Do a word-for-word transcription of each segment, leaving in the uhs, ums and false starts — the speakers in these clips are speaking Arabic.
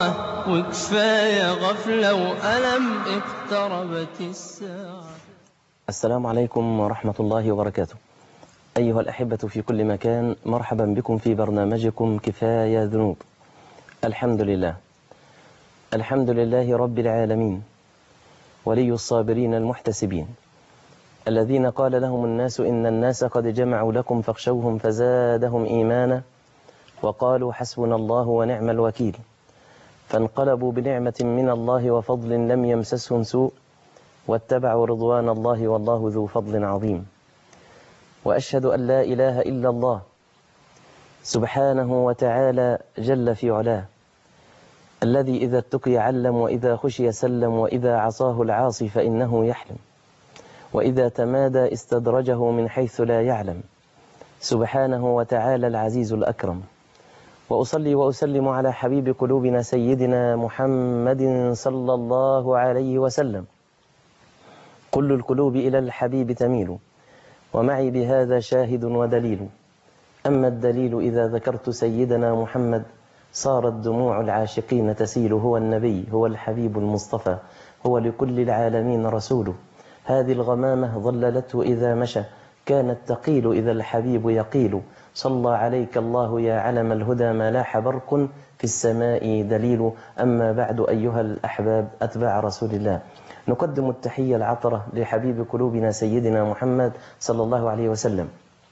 وكفاية غفلة وألم اقتربت الساعة. السلام عليكم ورحمة الله وبركاته. أيها الأحبة في كل مكان، مرحبا بكم في برنامجكم كفاية ذنوب. الحمد لله الحمد لله رب العالمين، ولي الصابرين المحتسبين، الذين قال لهم الناس إن الناس قد جمعوا لكم فاخشوهم فزادهم إيمانا وقالوا حسبنا الله ونعم الوكيل، فانقلبوا بنعمة من الله وفضل لم يمسسهم سوء واتبعوا رضوان الله والله ذو فضل عظيم. وأشهد أن لا إله إلا الله سبحانه وتعالى جل في علاه، الذي إذا اتقي علم وإذا خشي سلم وإذا عصاه العاصي فإنه يحلم وإذا تمادى استدرجه من حيث لا يعلم، سبحانه وتعالى العزيز الأكرم. وأصلي وأسلم على حبيب قلوبنا سيدنا محمد صلى الله عليه وسلم. كل القلوب إلى الحبيب تميل، ومعي بهذا شاهد ودليل. أما الدليل إذا ذكرت سيدنا محمد صارت دموع العاشقين تسيل. هو النبي، هو الحبيب المصطفى، هو لكل العالمين رسول. هذه الغمامة ظللته إذا مشى، كانت تقيل إذا الحبيب يقيل. صلى عليك الله يا علم الهدى، ما لاح برق في السماء دليل. أما بعد أيها الأحباب أتباع رسول الله، نقدم التحية العطرة لحبيب قلوبنا سيدنا محمد صلى الله عليه وسلم.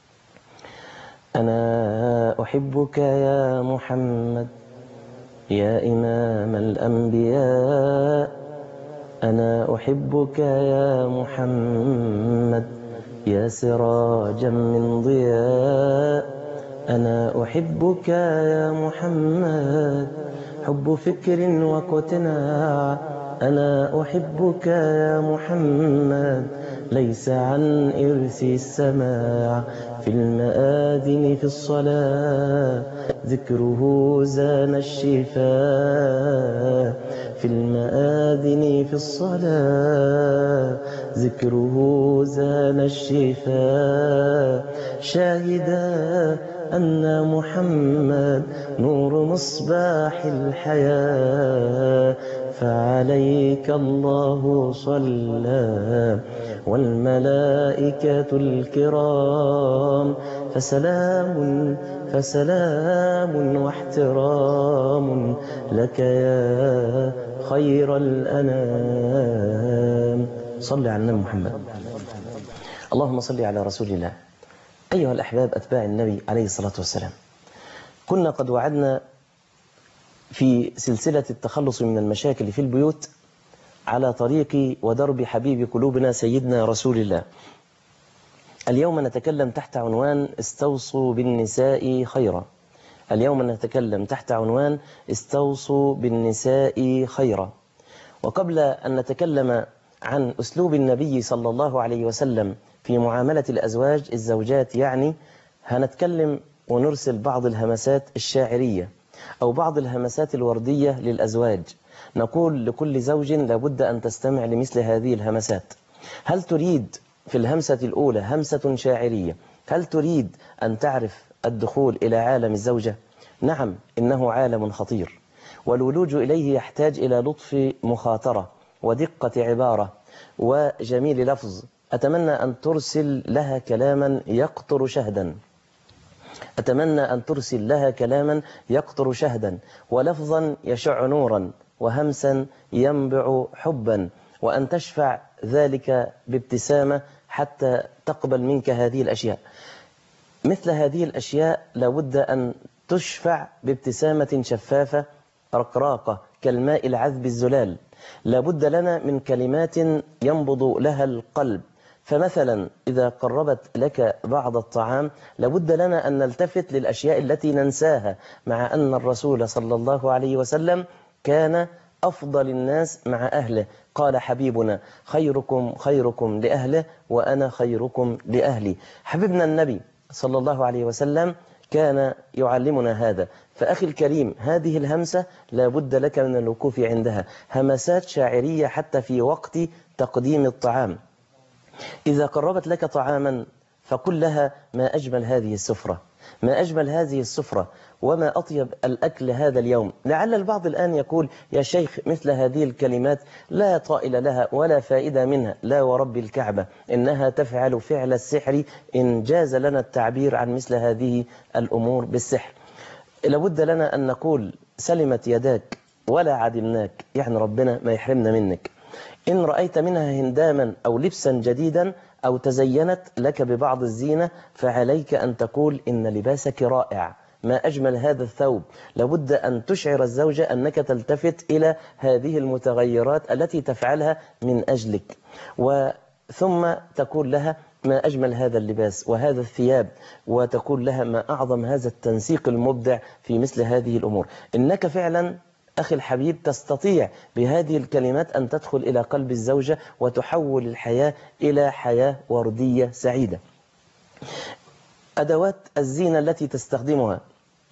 أنا أحبك يا محمد يا إمام الأنبياء، أنا أحبك يا محمد يا سراجا من ضياء. أنا أحبك يا محمد حب فكر واقتناع. أنا أحبك يا محمد ليس عن إرث السماع. في المآذن في الصلاة ذكره زان الشفاء. في المآذن في الصلاة ذكره زان الشفاء. شاهدا أن محمد نور مصباح الحياة. فعليك الله صلى والملائكة الكرام. فسلام فسلام واحترام لك يا خير الأنام. صل على النبي محمد. اللهم صل على رسول الله. أيها الأحباب أتباع النبي عليه الصلاة والسلام، كنا قد وعدنا في سلسلة التخلص من المشاكل في البيوت على طريق ودرب حبيب قلوبنا سيدنا رسول الله. اليوم نتكلم تحت عنوان استوصوا بالنساء خيرا. اليوم نتكلم تحت عنوان استوصوا بالنساء خيرا. وقبل أن نتكلم عن أسلوب النبي صلى الله عليه وسلم في معاملة الأزواج الزوجات، يعني هنتكلم ونرسل بعض الهمسات الشاعرية أو بعض الهمسات الوردية للأزواج. نقول لكل زوج لابد أن تستمع لمثل هذه الهمسات. هل تريد في الهمسة الأولى همسة شاعرية؟ هل تريد أن تعرف الدخول إلى عالم الزوجة؟ نعم، إنه عالم خطير، والولوج إليه يحتاج إلى لطف مخاطرة ودقة عبارة وجميل لفظ. أتمنى أن ترسل لها كلاما يقطر شهدا، أتمنى أن ترسل لها كلاما يقطر شهدا ولفظا يشع نورا وهمسا ينبع حبا، وأن تشفع ذلك بابتسامة حتى تقبل منك هذه الأشياء. مثل هذه الأشياء لابد أن تشفع بابتسامة شفافة رقراقة كالماء العذب الزلال. لابد لنا من كلمات ينبض لها القلب. فمثلا إذا قربت لك بعض الطعام لابد لنا أن نلتفت للأشياء التي ننساها، مع أن الرسول صلى الله عليه وسلم كان أفضل الناس مع أهله. قال حبيبنا خيركم خيركم لأهله وأنا خيركم لأهلي. حبيبنا النبي صلى الله عليه وسلم كان يعلمنا هذا. فأخي الكريم، هذه الهمسة لابد لك من الوقوف عندها. همسات شاعرية حتى في وقت تقديم الطعام. إذا قربت لك طعاما فقل لها ما أجمل هذه السفرة، ما أجمل هذه السفرة وما أطيب الأكل هذا اليوم. لعل البعض الآن يقول يا شيخ مثل هذه الكلمات لا طائل لها ولا فائدة منها. لا ورب الكعبة إنها تفعل فعل السحر إن جاز لنا التعبير عن مثل هذه الأمور بالسحر. لابد لنا أن نقول سلمت يداك ولا عدلناك، يعني ربنا ما يحرمنا منك. إن رأيت منها هنداما أو لبسا جديدا أو تزينت لك ببعض الزينة فعليك أن تقول إن لباسك رائع، ما أجمل هذا الثوب. لابد أن تشعر الزوجة أنك تلتفت إلى هذه المتغيرات التي تفعلها من أجلك، وثم تقول لها ما أجمل هذا اللباس وهذا الثياب، وتقول لها ما أعظم هذا التنسيق المبدع في مثل هذه الأمور. إنك فعلا أخي الحبيب تستطيع بهذه الكلمات أن تدخل إلى قلب الزوجة وتحول الحياة إلى حياة وردية سعيدة. أدوات الزينة التي تستخدمها،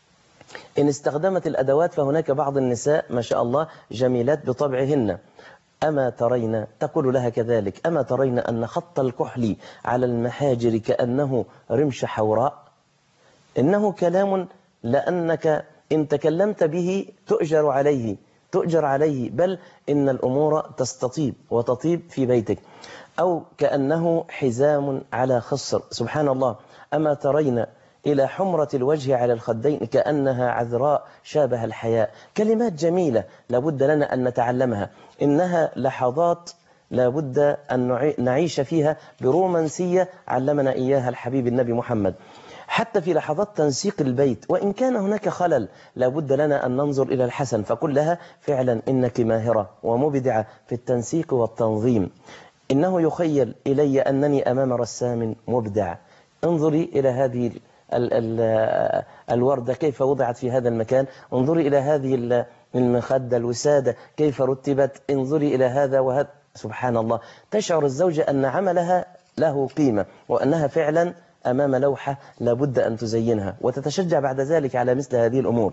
إن استخدمت الأدوات فهناك بعض النساء ما شاء الله جميلات بطبعهن. أما ترين، تقول لها كذلك، أما ترين أن خط الكحل على المحاجر كأنه رمش حوراء؟ إنه كلام لأنك إن تكلمت به تؤجر عليه تؤجر عليه بل إن الأمور تستطيب وتطيب في بيتك. أو كأنه حزام على خصر، سبحان الله. أما ترين إلى حمرة الوجه على الخدين كأنها عذراء شابه الحياء. كلمات جميلة لابد لنا أن نتعلمها. إنها لحظات لابد أن نعيش فيها برومانسية علمنا إياها الحبيب النبي محمد. حتى في لحظات تنسيق البيت وإن كان هناك خلل لابد لنا أن ننظر إلى الحسن فقل لها فعلا إنك ماهرة ومبدعة في التنسيق والتنظيم. إنه يخيل إلي أنني أمام رسام مبدع. انظري إلى هذه ال ال الوردة كيف وضعت في هذا المكان، انظري إلى هذه المخدة الوسادة كيف رتبت، انظري إلى هذا وهذا. سبحان الله، تشعر الزوجة أن عملها له قيمة وأنها فعلا أمام لوحة لابد أن تزينها، وتتشجع بعد ذلك على مثل هذه الأمور.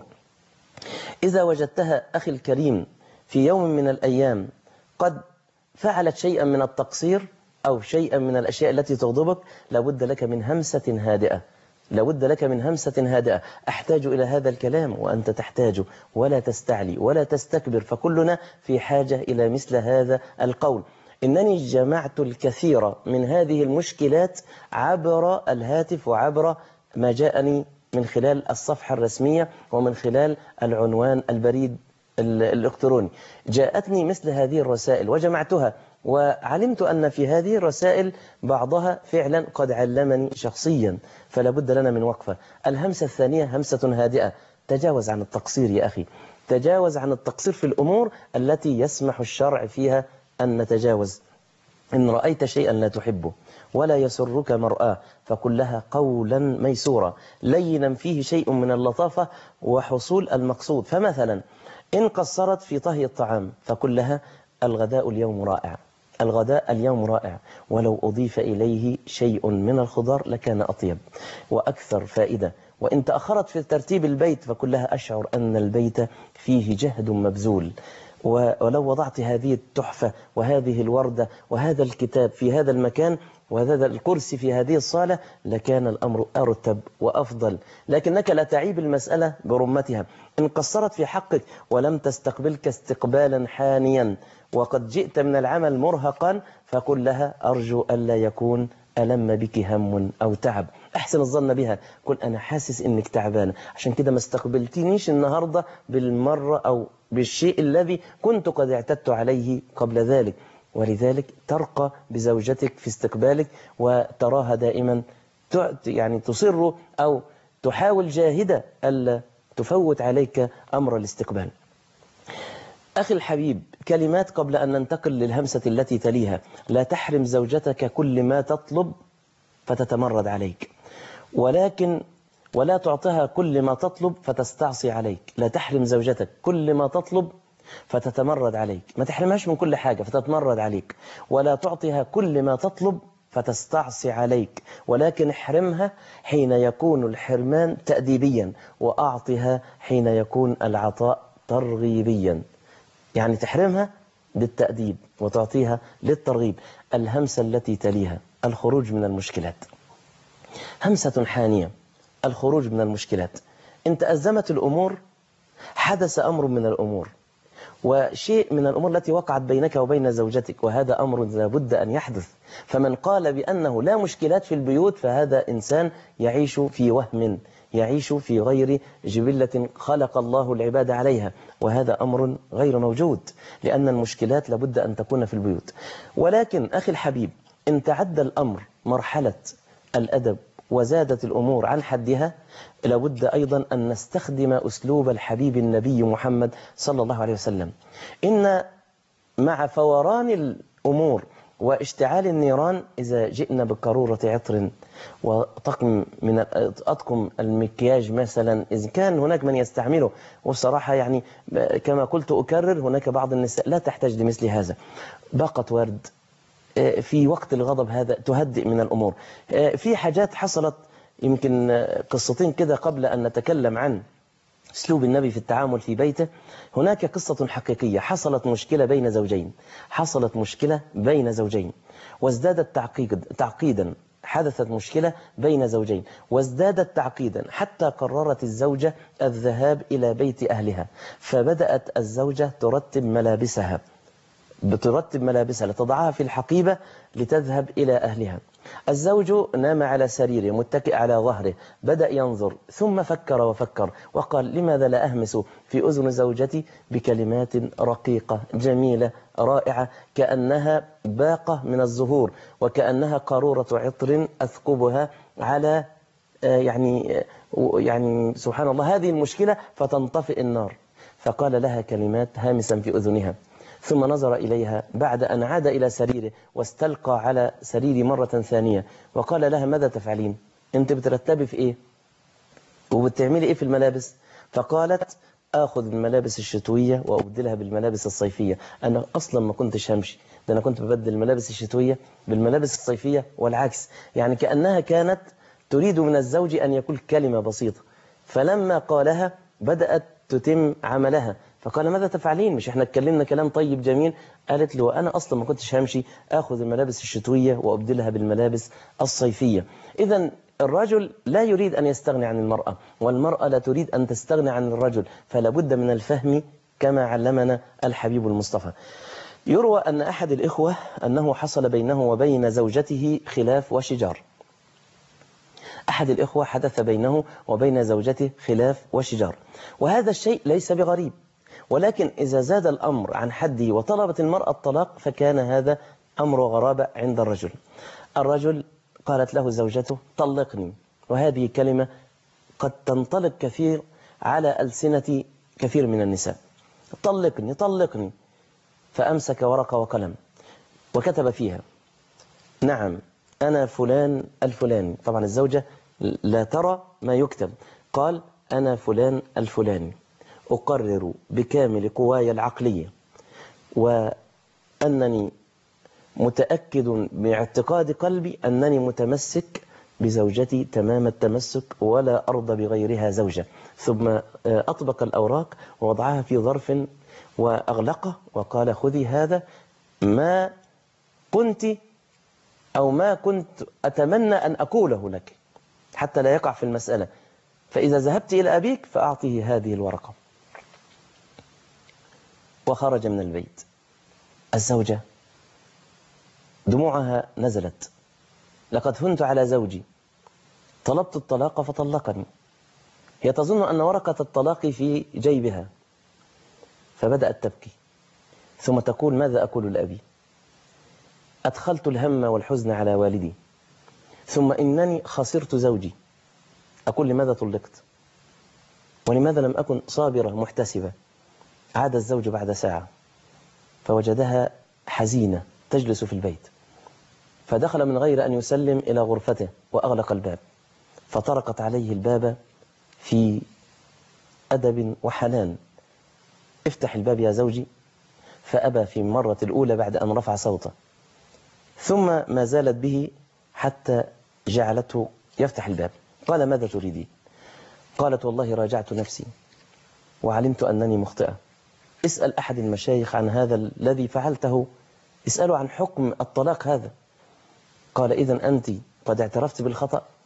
إذا وجدتها أخي الكريم في يوم من الأيام قد فعلت شيئا من التقصير أو شيئا من الأشياء التي تغضبك لابد لك من همسة هادئة لابد لك من همسة هادئة. أحتاج إلى هذا الكلام وأنت تحتاجه، ولا تستعلي ولا تستكبر، فكلنا في حاجة إلى مثل هذا القول. إنني جمعت الكثير من هذه المشكلات عبر الهاتف وعبر ما جاءني من خلال الصفحة الرسمية ومن خلال العنوان البريد الإلكتروني. جاءتني مثل هذه الرسائل وجمعتها، وعلمت أن في هذه الرسائل بعضها فعلا قد علمني شخصيا، فلا بد لنا من وقفة. الهمسة الثانية همسة هادئة. تجاوز عن التقصير يا أخي، تجاوز عن التقصير في الأمور التي يسمح الشرع فيها أن نتجاوز. إن رأيت شيئا لا تحبه ولا يسرك مرآه فقل لها قولا ميسورا لينا فيه شيء من اللطافة وحصول المقصود. فمثلا إن قصرت في طهي الطعام فقل لها الغداء اليوم رائع، الغداء اليوم رائع، ولو أضيف إليه شيء من الخضار لكان أطيب وأكثر فائدة. وإن تأخرت في ترتيب البيت فقل لها أشعر أن البيت فيه جهد مبذول، ولو وضعت هذه التحفة وهذه الوردة وهذا الكتاب في هذا المكان وهذا الكرسي في هذه الصالة لكان الأمر أرتب وأفضل، لكنك لا تعيب المسألة برمتها. إن قصرت في حقك ولم تستقبلك استقبالا حانيا وقد جئت من العمل مرهقا فقل لها أرجو ألا يكون ألم بك هم أو تعب. أحسن الظن بها، قل أنا حاسس إنك تعبانة عشان كده ما استقبلتنيش النهاردة بالمرة أو بالشيء الذي كنت قد اعتدت عليه قبل ذلك. ولذلك ترقى بزوجتك في استقبالك وتراها دائما يعني تصر أو تحاول جاهدة ألا تفوت عليك أمر الاستقبال. أخي الحبيب، كلمات قبل أن ننتقل للهمسة التي تليها. لا تحرم زوجتك كل ما تطلب فتتمرد عليك، ولكن ولا تعطيها كل ما تطلب فتستعصي عليك. لا تحرم زوجتك كل ما تطلب فتتمرد عليك، ما تحرمهاش من كل حاجة فتتمرد عليك. ولا تعطيها كل ما تطلب فتستعصي عليك، ولكن احرمها حين يكون الحرمان تأديبيا، وأعطها حين يكون العطاء ترغيبيا. يعني تحرمها للتأديب وتعطيها للترغيب. الهمسة التي تليها الخروج من المشكلات. همسة حانية. الخروج من المشكلات. إن تأزمت الأمور حدث أمر من الأمور، وشيء من الأمور التي وقعت بينك وبين زوجتك، وهذا أمر لابد أن يحدث. فمن قال بأنه لا مشكلات في البيوت فهذا إنسان يعيش في وهم، يعيش في غير جبلة خلق الله العباد عليها، وهذا أمر غير موجود، لأن المشكلات لابد أن تكون في البيوت. ولكن أخي الحبيب، إن تعدى الأمر مرحلة الأدب وزادت الأمور عن حدها، لابد أيضا أن نستخدم أسلوب الحبيب النبي محمد صلى الله عليه وسلم. إن مع فوران الأمور واشتعال النيران، إذا جئنا بقارورة عطر وطقم من أطقم المكياج مثلا، إذا كان هناك من يستعمله، وبصراحة يعني كما قلت أكرر، هناك بعض النساء لا تحتاج لمثل هذا. باقة ورد في وقت الغضب هذا تهدئ من الأمور. في حاجات حصلت، يمكن قصتين كده قبل أن نتكلم عن أسلوب النبي في التعامل في بيته. هناك قصة حقيقية، حصلت مشكلة بين زوجين، حصلت مشكلة بين زوجين وازدادت تعقيد تعقيدا حدثت مشكلة بين زوجين وازدادت تعقيدا، حتى قررت الزوجة الذهاب إلى بيت أهلها. فبدأت الزوجة ترتب ملابسها بترتب ملابسها لتضعها في الحقيبة لتذهب إلى أهلها. الزوج نام على سريره متكئ على ظهره، بدأ ينظر، ثم فكر وفكر وقال: لماذا لا أهمس في أذن زوجتي بكلمات رقيقة جميلة رائعة، كأنها باقة من الزهور، وكأنها قارورة عطر أثقبها على يعني يعني سبحان الله هذه المشكلة فتنطفئ النار. فقال لها كلمات هامسا في أذنها، ثم نظر إليها بعد أن عاد إلى سريره واستلقى على سريري مرة ثانية، وقال لها: ماذا تفعلين؟ أنت بترتبي في إيه؟ وبتعملي إيه في الملابس؟ فقالت: آخذ الملابس الشتوية وأبدلها بالملابس الصيفية. أنا أصلا ما كنتش همشي، ده أنا كنت ببدل الملابس الشتوية بالملابس الصيفية والعكس. يعني كأنها كانت تريد من الزوج أن يقول كلمة بسيطة، فلما قالها بدأت تتم عملها. فقال: ماذا تفعلين؟ مش احنا اتكلمنا كلام طيب جميل؟ قالت له: أنا أصلا ما كنتش همشي، أخذ الملابس الشتوية وأبدلها بالملابس الصيفية. إذا الرجل لا يريد أن يستغني عن المرأة، والمرأة لا تريد أن تستغني عن الرجل، فلا بد من الفهم كما علمنا الحبيب المصطفى. يروى أن أحد الإخوة أنه حصل بينه وبين زوجته خلاف وشجار. أحد الإخوة حدث بينه وبين زوجته خلاف وشجار، وهذا الشيء ليس بغريب، ولكن إذا زاد الأمر عن حده وطلبت المرأة الطلاق فكان هذا أمر غرابة عند الرجل. الرجل قالت له زوجته: طلقني، وهذه كلمة قد تنطلق كثير على ألسنة كثير من النساء: طلقني طلقني. فأمسك ورقة وقلم وكتب فيها: نعم أنا فلان الفلاني. طبعا الزوجة لا ترى ما يكتب. قال: أنا فلان الفلاني أقرر بكامل قواي العقلية وأنني متأكد باعتقاد قلبي أنني متمسك بزوجتي تمام التمسك ولا أرضى بغيرها زوجة. ثم أطبق الأوراق ووضعها في ظرف وأغلقه وقال: خذي هذا ما كنت أو ما كنت أتمنى أن أقوله لك حتى لا يقع في المسألة، فإذا ذهبت إلى أبيك فأعطيه هذه الورقة. وخرج من البيت. الزوجة دموعها نزلت: لقد هنت على زوجي، طلبت الطلاق فطلقني. هي تظن أن ورقة الطلاق في جيبها، فبدأت تبكي، ثم تقول: ماذا أقول لأبي؟ أدخلت الهم والحزن على والدي، ثم إنني خسرت زوجي. أقول: لماذا طلقت؟ ولماذا لم أكن صابرة محتسبة؟ عاد الزوج بعد ساعة فوجدها حزينة تجلس في البيت، فدخل من غير أن يسلم إلى غرفته وأغلق الباب، فطرقت عليه الباب في أدب وحنان: افتح الباب يا زوجي. فأبى في المرة الأولى بعد أن رفع صوته، ثم ما زالت به حتى جعلته يفتح الباب. قال: ماذا تريدين؟ قالت: والله راجعت نفسي وعلمت أنني مخطئة. اسأل أحد المشايخ عن هذا الذي فعلته، اسأله عن حكم الطلاق هذا. قال: إذن أنت قد اعترفت بالخطأ؟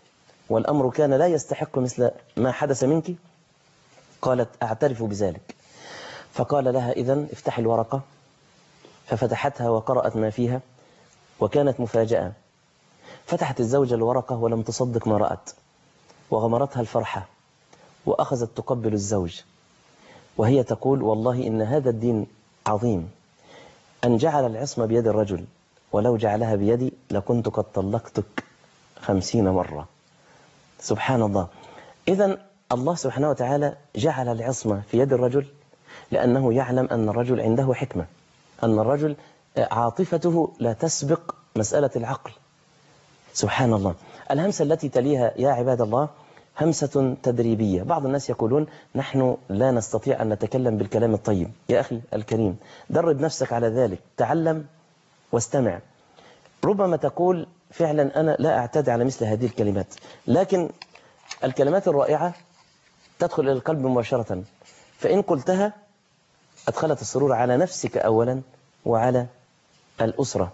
والأمر كان لا يستحق مثل ما حدث منك؟ قالت أعترف بذلك. فقال لها إذن افتح الورقة، ففتحتها وقرأت ما فيها، وكانت مفاجأة. فتحت الزوجة الورقة ولم تصدق ما رأت، وغمرتها الفرحة، وأخذت تقبل الزوج وهي تقول والله إن هذا الدين عظيم، أن جعل العصمة بيد الرجل، ولو جعلها بيدي لكنت قد طلقتك خمسين مرة. سبحان الله. إذن الله سبحانه وتعالى جعل العصمة في يد الرجل لأنه يعلم أن الرجل عنده حكمة، أن الرجل عاطفته لا تسبق مسألة العقل. سبحان الله. الهمسة التي تليها يا عباد الله همسة تدريبية. بعض الناس يقولون نحن لا نستطيع أن نتكلم بالكلام الطيب. يا أخي الكريم، درب نفسك على ذلك، تعلم واستمع. ربما تقول فعلا أنا لا أعتاد على مثل هذه الكلمات، لكن الكلمات الرائعة تدخل إلى القلب مباشرة، فإن قلتها أدخلت السرور على نفسك أولا وعلى الأسرة.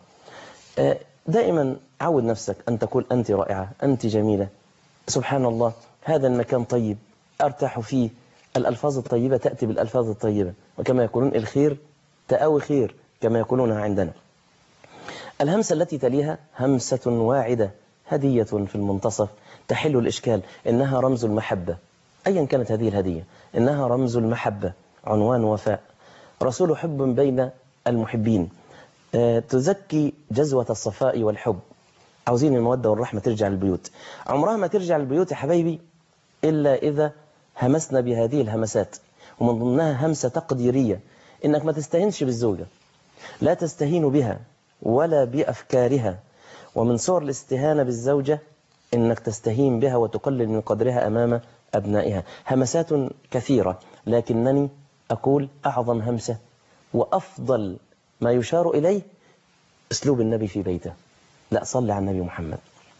دائما عود نفسك أن تقول أنت رائعة، أنت جميلة، سبحان الله هذا المكان طيب أرتاح فيه. الألفاظ الطيبة تأتي بالألفاظ الطيبة، وكما يقولون الخير تأوي خير كما يقولونها عندنا. الهمسة التي تليها همسة واعدة هدية في المنتصف تحل الإشكال. إنها رمز المحبة، أيا كانت هذه الهدية، إنها رمز المحبة، عنوان وفاء، رسول حب بين المحبين، تزكي جزوة الصفاء والحب. عاوزين المودة والرحمة ترجع للبيوت. عمرها ما ترجع للبيوت يا حبايبي إلا إذا همسنا بهذه الهمسات، ومن ضمنها همسة تقديرية، إنك ما تستهينش بالزوجة، لا تستهين بها ولا بأفكارها. ومن صور الاستهانة بالزوجة إنك تستهين بها وتقلل من قدرها أمام أبنائها. همسات كثيرة، لكنني أقول أعظم همسة وأفضل ما يشار إليه أسلوب النبي في بيته. لا، صلي على النبي محمد.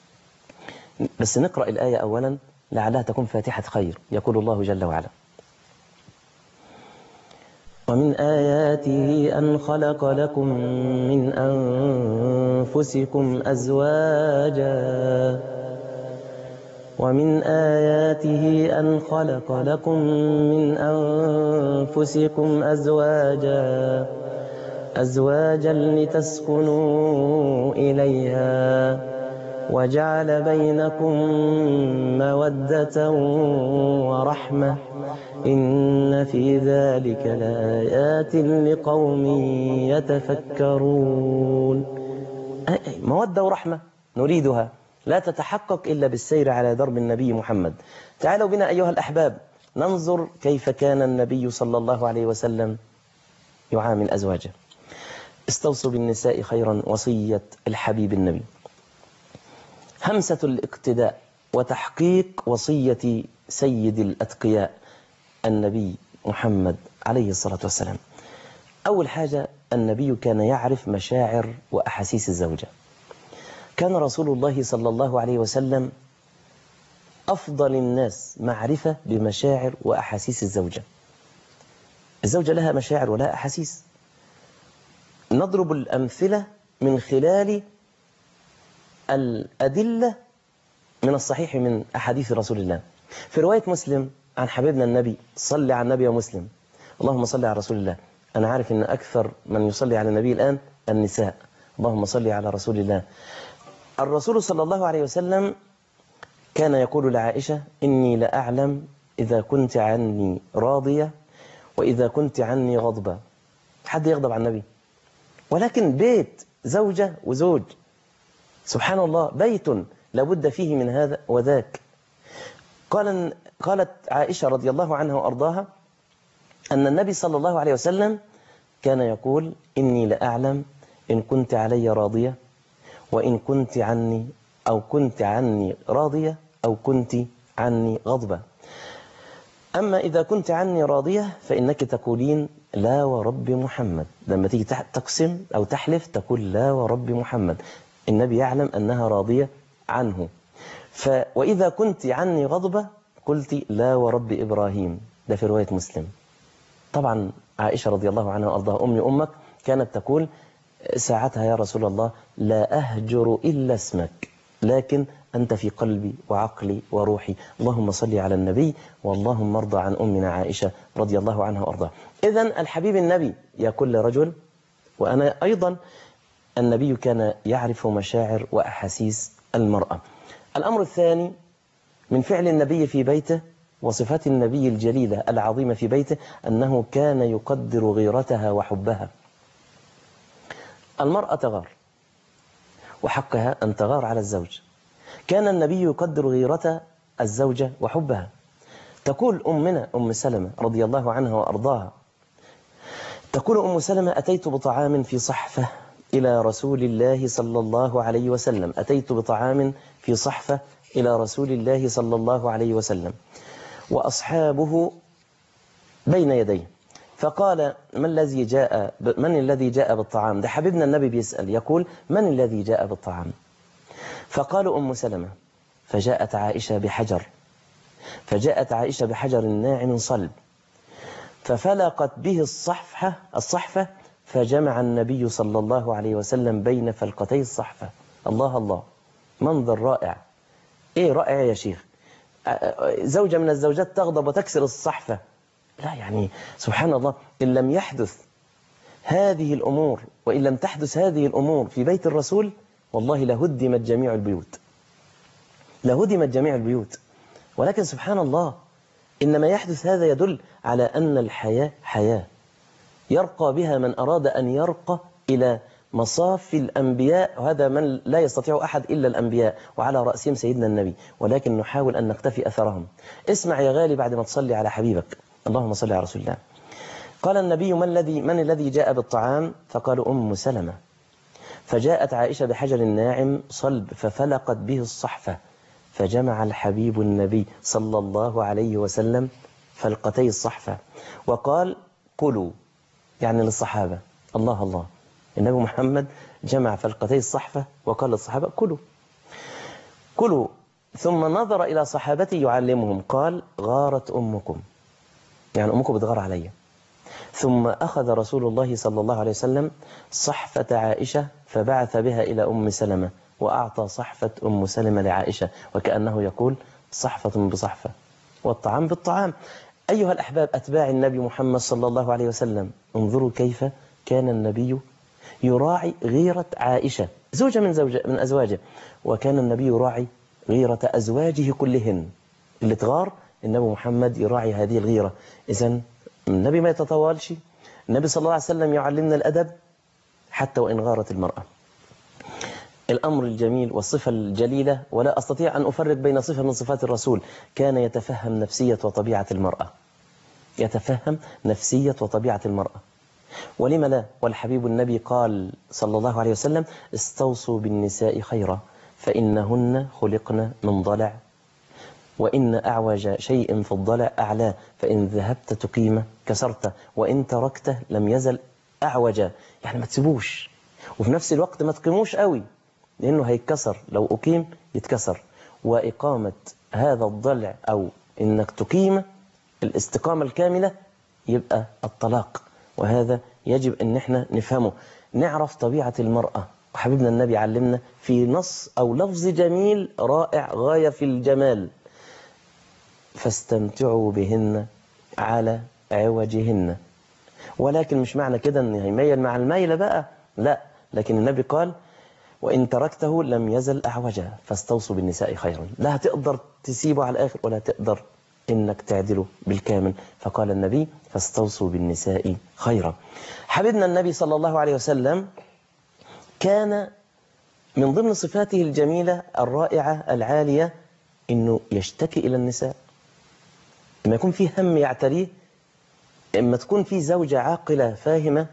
بس نقرأ الآية أولا لعلها تكون فاتحة خير. يقول الله جل وعلا: ومن آياته أن خلق لكم من أنفسكم أزواجا ومن آياته أن خلق لكم من أنفسكم أزواجا أزواجا لتسكنوا إليها وجعل بينكم مودة ورحمة إن في ذلك لآيات لقوم يتفكرون. مودة ورحمة نريدها لا تتحقق إلا بالسير على درب النبي محمد. تعالوا بنا أيها الأحباب ننظر كيف كان النبي صلى الله عليه وسلم يعامل أزواجه. استوصوا بالنساء خيرا، وصية الحبيب النبي، همسة الاقتداء وتحقيق وصية سيد الأتقياء النبي محمد عليه الصلاة والسلام. أول حاجة، النبي كان يعرف مشاعر وأحاسيس الزوجة. كان رسول الله صلى الله عليه وسلم أفضل الناس معرفة بمشاعر وأحاسيس الزوجة. الزوجة لها مشاعر ولها أحاسيس. نضرب الأمثلة من خلال الأدلة من الصحيح من أحاديث رسول الله. في رواية مسلم عن حبيبنا النبي، صلي على النبي ومسلم، اللهم صلي على رسول الله. أنا عارف أن أكثر من يصلي على النبي الآن النساء، اللهم صلي على رسول الله. الرسول صلى الله عليه وسلم كان يقول لعائشة: إني لأعلم إذا كنت عني راضية وإذا كنت عني غضبة. حد يغضب عن النبي؟ ولكن بيت زوجة وزوج، سبحان الله، بيت لابد فيه من هذا وذاك. قال قالت عائشة رضي الله عنها وأرضاها أن النبي صلى الله عليه وسلم كان يقول: إني لأعلم إن كنت علي راضية وإن كنت عني أو كنت عني راضية أو كنت عني غضبة. أما إذا كنت عني راضية فإنك تقولين لا ورب محمد. لما تيجي تقسم أو تحلف تقول لا ورب محمد. النبي يعلم أنها راضية عنه. ف وإذا كنت عني غضبة قلت لا ورب إبراهيم. ده في رواية مسلم. طبعا عائشة رضي الله عنها وأرضاها أمي أمك كانت تقول ساعتها: يا رسول الله لا أهجر إلا اسمك، لكن أنت في قلبي وعقلي وروحي. اللهم صل على النبي، واللهم ارضى عن أمنا عائشة رضي الله عنها وأرضاها. إذن الحبيب النبي يا كل رجل، وأنا أيضا النبي كان يعرف مشاعر وأحاسيس المرأة. الأمر الثاني من فعل النبي في بيته وصفات النبي الجليلة العظيمة في بيته أنه كان يقدر غيرتها وحبها. المرأة تغار وحقها أن تغار على الزوج. كان النبي يقدر غيرة الزوجة وحبها. تقول أمنا أم سلمة رضي الله عنها وأرضاها، تقول أم سلمة: أتيت بطعام في صحفة إلى رسول الله صلى الله عليه وسلم أتيت بطعام في صحفة إلى رسول الله صلى الله عليه وسلم وأصحابه بين يديه، فقال: من الذي جاء من الذي جاء بالطعام؟ ده حبيبنا النبي بيسأل، يقول: من الذي جاء بالطعام؟ فقالوا أم سلمة، فجاءت عائشة بحجر فجاءت عائشة بحجر ناعم صلب، ففلقت به الصحفة الصحفة فجمع النبي صلى الله عليه وسلم بين فلقتي الصحفة. الله الله، منظر رائع. ايه رائع يا شيخ؟ زوجة من الزوجات تغضب وتكسر الصحفة؟ لا، يعني سبحان الله، إن لم يحدث هذه الأمور وإن لم تحدث هذه الأمور في بيت الرسول والله لهدمت جميع البيوت لهدمت جميع البيوت. ولكن سبحان الله، إنما يحدث هذا يدل على أن الحياة حياة يرقى بها من أراد أن يرقى إلى مصاف الأنبياء، وهذا من لا يستطيع أحد إلا الأنبياء، وعلى رأسهم سيدنا النبي، ولكن نحاول أن نقتفي أثرهم. اسمع يا غالي بعد ما تصلي على حبيبك، اللهم صل على رسول الله. قال النبي: من الذي من الذي جاء بالطعام؟ فقالوا: أم سلمة. فجاءت عائشة بحجر ناعم صلب ففلقت به الصحفة، فجمع الحبيب النبي صلى الله عليه وسلم فلقتي الصحفة وقال: كلوا، يعني للصحابة. الله الله، النبي محمد جمع فلقتي الصحفة وقال للصحابة: كلوا كلوا. ثم نظر إلى صحابته يعلمهم، قال: غارت أمكم، يعني أمكم بتغار علي. ثم أخذ رسول الله صلى الله عليه وسلم صحفة عائشة فبعث بها إلى أم سلمة، وأعطى صحفة أم سلمة لعائشة، وكأنه يقول: صحفة بصحفة والطعام بالطعام. أيها الأحباب أتباع النبي محمد صلى الله عليه وسلم، انظروا كيف كان النبي يراعي غيرة عائشة زوجة من, زوجة من أزواجه، وكان النبي يراعي غيرة أزواجه كلهن. اللي تغار النبي محمد يراعي هذه الغيرة. إذن النبي ما يتطاولش، النبي صلى الله عليه وسلم يعلمنا الأدب حتى وإن غارت المرأة. الأمر الجميل والصفة الجليلة، ولا أستطيع أن أفرق بين صفة من صفات الرسول، كان يتفهم نفسية وطبيعة المرأة يتفهم نفسية وطبيعة المرأة. ولم لا؟ والحبيب النبي قال صلى الله عليه وسلم: استوصوا بالنساء خيرا فإنهن خلقن من ضلع، وإن أعوج شيء في الضلع أعلاه، فإن ذهبت تقيمه كسرته وإن تركته لم يزل أعوجا. يعني ما تسيبوش، وفي نفس الوقت ما تقيموش قوي لأنه هيتكسر، لو أقيم يتكسر. وإقامة هذا الضلع أو إنك تقيم الاستقامة الكاملة يبقى الطلاق، وهذا يجب أن احنا نفهمه، نعرف طبيعة المرأة. وحبيبنا النبي علمنا في نص أو لفظ جميل رائع غاية في الجمال: فاستمتعوا بهن على عوجهن. ولكن مش معنى كده أن هيميل مع الميلة بقى، لا، لكن النبي قال: وإن تركته لم يزل أعوجا فاستوصوا بالنساء خيرا. لا هتقدر تسيبه على الآخر ولا تقدر إنك تعدله بالكامل. فقال النبي: فاستوصوا بالنساء خيرا. حبيبنا النبي صلى الله عليه وسلم كان من ضمن صفاته الجميلة الرائعة العالية إنه يشتكي إلى النساء لما يكون في هم يعتريه. لما تكون في زوجة عاقلة فاهمة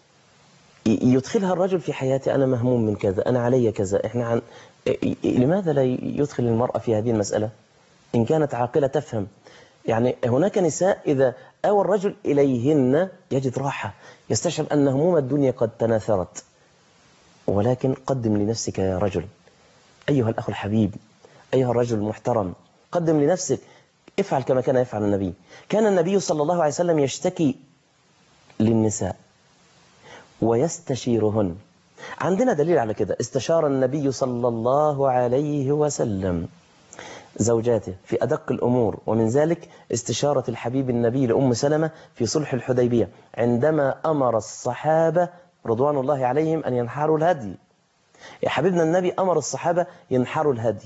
يدخلها الرجل في حياتي: أنا مهموم من كذا، أنا علي كذا، إحنا عن... لماذا لا يدخل المرأة في هذه المسألة إن كانت عاقلة تفهم؟ يعني هناك نساء إذا أوى الرجل إليهن يجد راحة، يستشعر أن هموم الدنيا قد تناثرت. ولكن قدم لنفسك يا رجل، أيها الأخ الحبيب، أيها الرجل المحترم، قدم لنفسك، افعل كما كان يفعل النبي. كان النبي صلى الله عليه وسلم يشتكي للنساء ويستشيرهن عندنا دليل على كده. استشار النبي صلى الله عليه وسلم زوجاته في أدق الأمور، ومن ذلك استشارة الحبيب النبي لأم سلمة في صلح الحديبية عندما أمر الصحابة رضوان الله عليهم أن ينحروا الهدي. يا حبيبنا النبي أمر الصحابة ينحروا الهدي.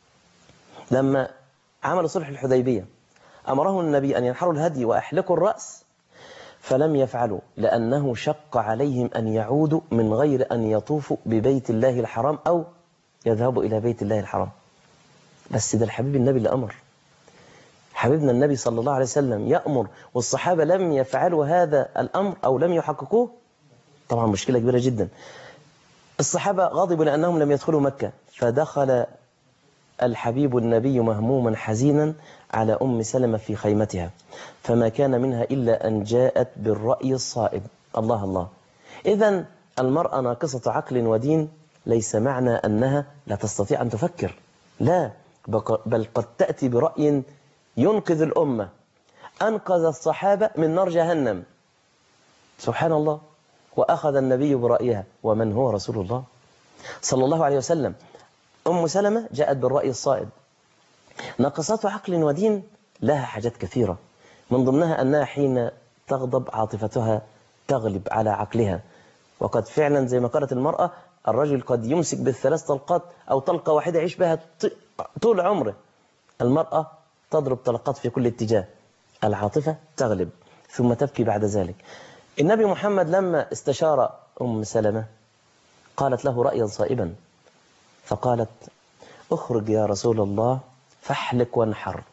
لما عملوا صلح الحديبية أمره النبي أن ينحروا الهدي وأحلقوا الرأس، فلم يفعلوا لأنه شق عليهم أن يعودوا من غير أن يطوفوا ببيت الله الحرام أو يذهبوا إلى بيت الله الحرام. بس ده الحبيب النبي اللي أمر. حبيبنا النبي صلى الله عليه وسلم يأمر والصحابة لم يفعلوا هذا الأمر أو لم يحققوه، طبعا مشكلة كبيرة جدا. الصحابة غضبوا لأنهم لم يدخلوا مكة، فدخل الحبيب النبي مهموما حزينا على أم سلمة في خيمتها، فما كان منها إلا أن جاءت بالرأي الصائب. الله الله. إذن المرأة ناقصة عقل ودين ليس معنى أنها لا تستطيع أن تفكر، لا، بل قد تأتي برأي ينقذ الأمة. أنقذ الصحابة من نار جهنم، سبحان الله، وأخذ النبي برأيها، ومن هو رسول الله صلى الله عليه وسلم. أم سلمة جاءت بالرأي الصائب، ناقصات عقل ودين لها حاجات كثيرة، من ضمنها أنها حين تغضب عاطفتها تغلب على عقلها. وقد فعلا زي ما قالت المرأة، الرجل قد يمسك بالثلاث طلقات أو طلقة واحدة يعيش بها طول عمره. المرأة تضرب طلقات في كل اتجاه، العاطفة تغلب ثم تبكي بعد ذلك. النبي محمد لما استشار أم سلمة قالت له رأيا صائبا، فقالت اخرج يا رسول الله فاحلق وانحر.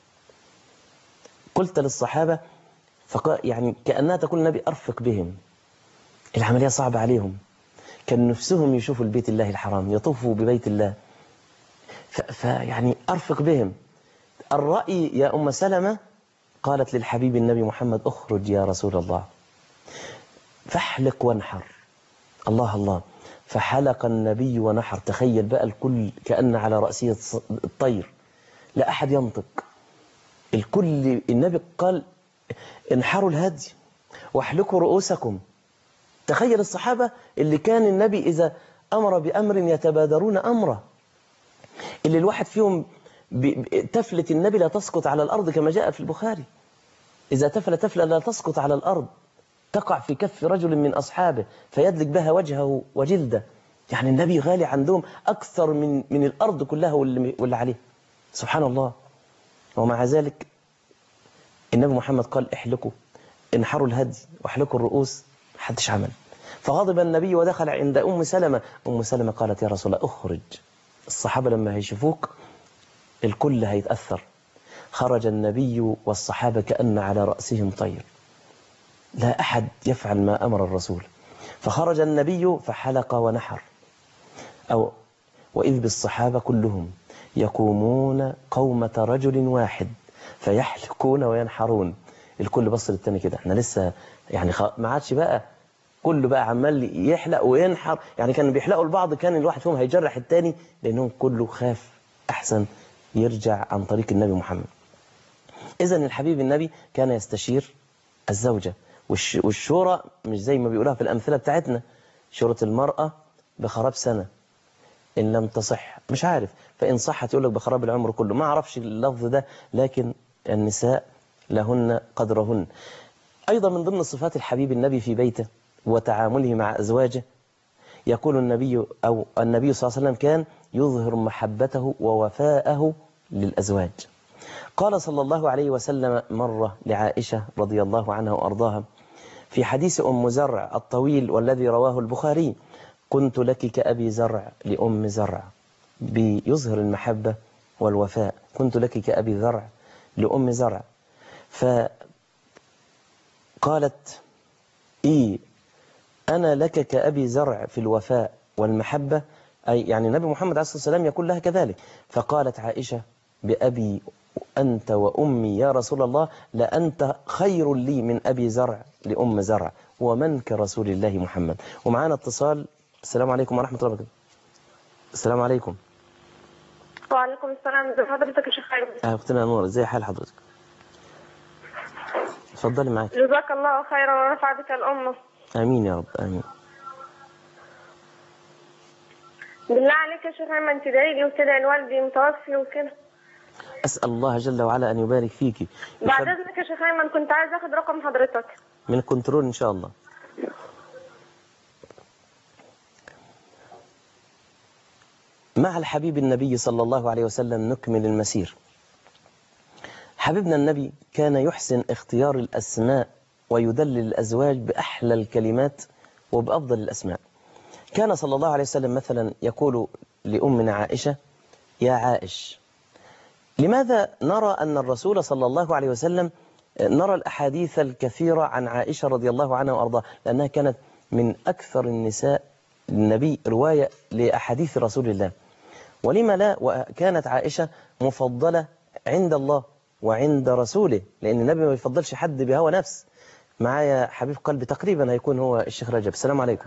قلت للصحابة فقال يعني كأنها تقول النبي أرفق بهم، العملية صعبة عليهم، كان نفسهم يشوفوا البيت الله الحرام، يطوفوا ببيت الله، فيعني أرفق بهم. الرأي يا أم سلمة قالت للحبيب النبي محمد اخرج يا رسول الله فاحلق وانحر. الله الله. فحلق النبي ونحر. تخيل بقى الكل كأن على رأسه الطير، لا أحد ينطق، الكل. النبي قال انحروا الهدي واحلقوا رؤوسكم. تخيل الصحابة اللي كان النبي إذا أمر بأمر يتبادرون أمره، اللي الواحد فيهم تفلة النبي لا تسقط على الأرض كما جاء في البخاري، إذا تفل تفلة لا تسقط على الأرض تقع في كف رجل من أصحابه فيدلك بها وجهه وجلده. يعني النبي غالي عندهم أكثر من من الأرض كلها واللي, واللي عليه، سبحان الله. ومع ذلك النبي محمد قال احلقوا، انحروا الهدي واحلقوا الرؤوس، محدش عمل. فغضب النبي ودخل عند أم سلمة. أم سلمة قالت يا رسول الله اخرج، الصحابة لما هيشوفوك الكل هيتأثر. خرج النبي والصحابة كأن على رأسهم طير، لا أحد يفعل ما أمر الرسول. فخرج النبي فحلق ونحر، أو وإذ بالصحابة كلهم يقومون قومة رجل واحد فيحلقون وينحرون. الكل بص للتاني كده، احنا لسه يعني ما عادش بقى كله بقى عمال يحلق وينحر، يعني كانوا بيحلقوا البعض كان الواحد فيهم هيجرح التاني، لأنهم كله خاف أحسن يرجع عن طريق النبي محمد. إذن الحبيب النبي كان يستشير الزوجة، والشورى مش زي ما بيقولها في الأمثلة بتاعتنا، شورة المرأة بخراب سنة إن لم تصح، مش عارف، فإن صحت يقول لك بخراب العمر كله، ما أعرفش اللفظ ده، لكن النساء لهن قدرهن. أيضا من ضمن صفات الحبيب النبي في بيته وتعامله مع أزواجه، يقول النبي أو النبي صلى الله عليه وسلم كان يظهر محبته ووفاءه للأزواج. قال صلى الله عليه وسلم مرة لعائشة رضي الله عنها وأرضاها في حديث أم زرع الطويل والذي رواه البخاري: كنت لك كأبي زرع لأم زرع، بيظهر المحبة والوفاء. كنت لك كأبي زرع لأم زرع. فقالت إيه أنا لك كأبي زرع في الوفاء والمحبة، أي يعني النبي محمد عليه الصلاة والسلام يقول لها كذلك. فقالت عائشة بأبي أنت وأمي يا رسول الله، لأنت خير لي من أبي زرع لأم زرع، ومن كرسول الله محمد. ومعانا اتصال. السلام عليكم ورحمة الله وبركاته. السلام عليكم. وعليكم السلام. ازي حضرتك يا شيخ خير؟ أختنا نور، ازي حال حضرتك؟ اتفضلي معاك. جزاك الله خيرا ورفع بك الأمة. آمين يا رب، آمين. بالله عليك يا شيخ أيمن تدعي لي وتدعي لوالدي متوفي وكده. أسأل الله جل وعلا أن يبارك فيك. بعد إذنك يا شيخ أيمن كنت عايز آخد رقم حضرتك من كنترول إن شاء الله. مع الحبيب النبي صلى الله عليه وسلم نكمل المسير. حبيبنا النبي كان يحسن اختيار الأسماء ويدلل الأزواج بأحلى الكلمات وبأفضل الأسماء. كان صلى الله عليه وسلم مثلا يقول لأمنا عائشة: يا عائش. لماذا نرى أن الرسول صلى الله عليه وسلم نرى الأحاديث الكثيرة عن عائشة رضي الله عنها وأرضاها؟ لأنها كانت من أكثر النساء النبي رواية لأحاديث رسول الله. ولما لا، وكانت عائشة مفضلة عند الله وعند رسوله، لأن النبي ما يفضلش حد بهوى نفس. معايا حبيب قلبي تقريبا هيكون هو الشيخ رجب. السلام عليكم.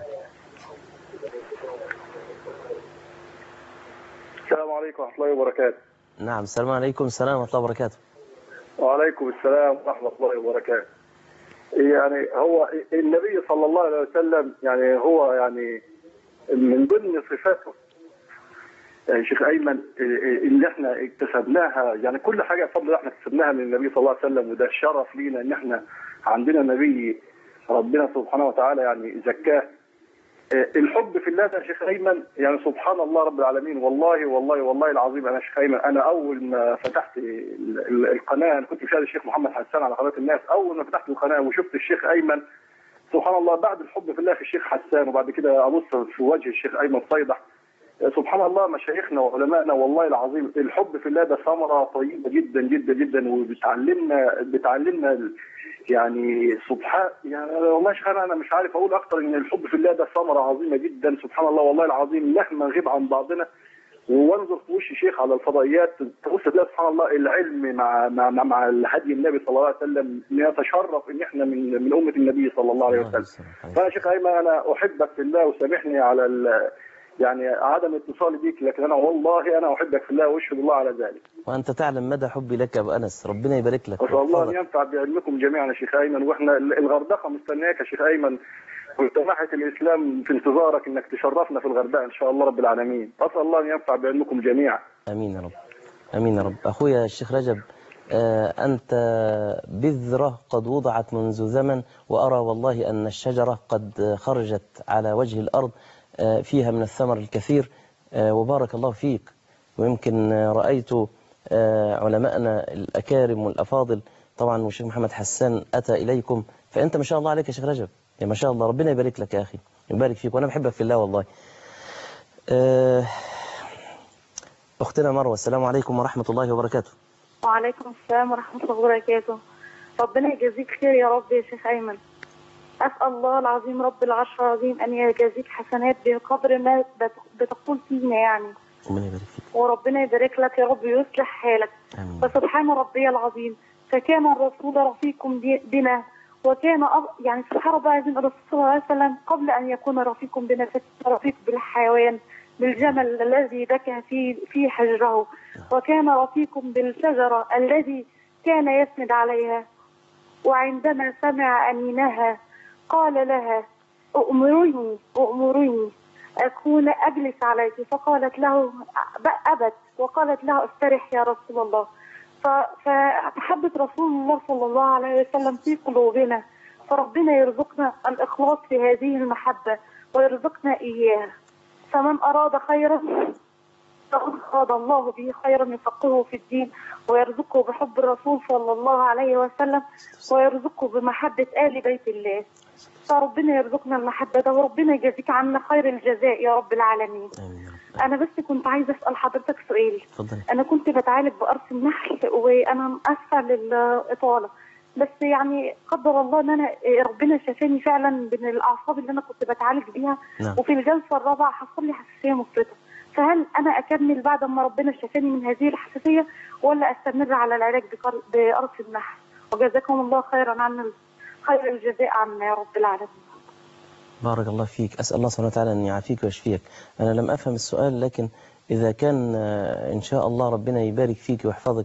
السلام عليكم ورحمة الله وبركاته. نعم، السلام عليكم. السلام ورحمة الله وبركاته. وعليكم السلام ورحمة الله وبركاته. يعني هو النبي صلى الله عليه وسلم يعني هو يعني من ضمن صفاته يعني شيخ أيمن اللي احنا اكتسبناها، يعني كل حاجة بفضل احنا اكتسبناها من النبي صلى الله عليه وسلم، وده الشرف لينا ان احنا عندنا نبي ربنا سبحانه وتعالى يعني زكاه. الحب في الله ده يا شيخ أيمن يعني سبحان الله رب العالمين. والله والله والله العظيم أنا شيخ أيمن، أنا أول ما فتحت القناة، أنا كنت مشاهد الشيخ محمد حسان على قناة الناس، أول ما فتحت القناة وشفت الشيخ أيمن سبحان الله، بعد الحب في الله في الشيخ حسان، وبعد كده أبص في وجه الشيخ أيمن صيدح، سبحان الله مشايخنا وعلمائنا والله العظيم الحب في الله ده ثمرة طيبة جدا جدا جدا، وبتعلمنا بتعلمنا يعني سبحان يعني والله شيخ انا مش عارف اقول اكتر ان الحب في الله ده ثمره عظيمه جدا سبحان الله والله العظيم. مهما نغيب عن بعضنا وانظر في وش شيخ على الفضائيات تبص تلاقي سبحان الله العلم مع مع مع هدي النبي صلى الله عليه وسلم نتشرف ان احنا من من امه النبي صلى الله عليه وسلم. فانا شيخ ايمن انا احبك في الله وسامحني على يعني عدم اتصالي بيك، لكن انا والله انا احبك في الله واشهد الله على ذلك. وانت تعلم مدى حبي لك يا ابو انس، ربنا يبارك لك. اسال الله ان ينفع بعلمكم جميعا يا شيخ ايمن، واحنا الغردقه مستنياك يا شيخ ايمن، وسماحه الاسلام في انتظارك انك تشرفنا في الغردقه ان شاء الله رب العالمين. اسال الله ان ينفع بعلمكم جميعا. امين يا رب. امين يا رب. اخويا الشيخ رجب، آه انت بذره قد وضعت منذ زمن، وارى والله ان الشجره قد خرجت على وجه الارض فيها من الثمر الكثير، وبارك الله فيك. ويمكن رأيت علماءنا الأكارم والأفاضل طبعا، والشيخ محمد حسان أتى إليكم، فأنت ما شاء الله عليك يا شيخ رجب، يا ما شاء الله، ربنا يبارك لك يا أخي، يبارك فيك، وأنا بحبك في الله والله. أختنا مروة، السلام عليكم ورحمة الله وبركاته. وعليكم السلام ورحمة الله وبركاته. ربنا يجازيك خير يا رب يا شيخ أيمن. أسأل الله العظيم رب العرش العظيم أن يجازيك حسنات بقدر ما بتقول فينا يعني. ربنا يبارك فيك. وربنا يبارك لك يا رب ويصلح حالك. آمين. فسبحان ربي العظيم، فكان الرسول رفيقكم بنا، وكان أب... يعني سبحان الله العظيم الرسول صلى الله عليه وسلم قبل أن يكون رفيقكم بنا رفيق بالحيوان، بالجمل الذي بكى في في حجره، وكان رفيقكم بالشجرة الذي كان يسند عليها، وعندما سمع أنينها قال لها: أؤمرني أؤمرني أكون أجلس عليك، فقالت له أبت، وقالت له: استرح يا رسول الله. فحبت رسول الله صلى الله عليه وسلم في قلوبنا، فربنا يرزقنا الإخلاص في هذه المحبة ويرزقنا إياها. فمن أراد خيرا أراد الله به خيرا يفقهه في الدين، ويرزقه بحب الرسول صلى الله عليه وسلم، ويرزقه بمحبة آل بيت الله. فربنا يرزقنا المحبة ده، وربنا يجازيك عنا خير الجزاء يا رب العالمين. أنا بس كنت عايزة أسأل حضرتك سؤال. أنا كنت بتعالج بقرص النحل، وأنا أسفة للإطالة، بس يعني قدر الله ان انا ربنا شافاني فعلا من الاعصاب اللي انا كنت بتعالج بيها. نعم. وفي الجلسه الرابعه حصل لي حساسيه مفرطه، فهل انا اكمل بعد ما ربنا شافاني من هذه الحساسيه، ولا استمر على العلاج بقرص النحل؟ وجزاكم الله خيرا عن خير الجزاء عنا يا رب العالمين. بارك الله فيك. اسال الله سبحانه وتعالى ان يعافيك ويشفيك. انا لم افهم السؤال، لكن اذا كان ان شاء الله ربنا يبارك فيك ويحفظك،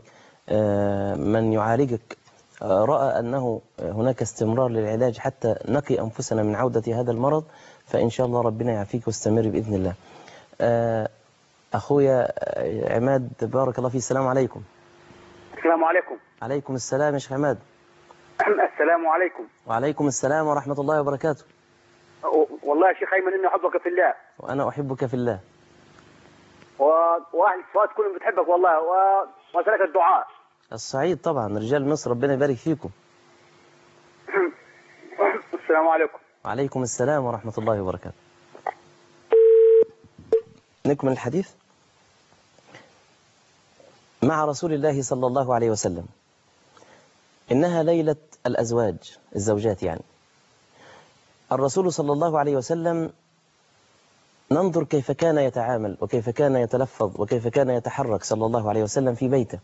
من يعالجك رأى أنه هناك استمرار للعلاج حتى نقي أنفسنا من عودة هذا المرض، فإن شاء الله ربنا يعافيك واستمر بإذن الله. آه، أخويا عماد بارك الله فيه. السلام عليكم. السلام عليكم. عليكم السلام يا شيخ عماد. السلام عليكم. وعليكم السلام ورحمة الله وبركاته. والله يا شيخ أيمن إني أحبك في الله. وأنا أحبك في الله. وأهل الصوات كلهم بتحبك والله، وأسألك الدعاء. الصعيد طبعا، رجال مصر ربنا يبارك فيكم. السلام عليكم. وعليكم السلام ورحمة الله وبركاته. نكمل الحديث مع رسول الله صلى الله عليه وسلم. إنها ليلة الأزواج، الزوجات يعني. الرسول صلى الله عليه وسلم ننظر كيف كان يتعامل وكيف كان يتلفظ وكيف كان يتحرك صلى الله عليه وسلم في بيته.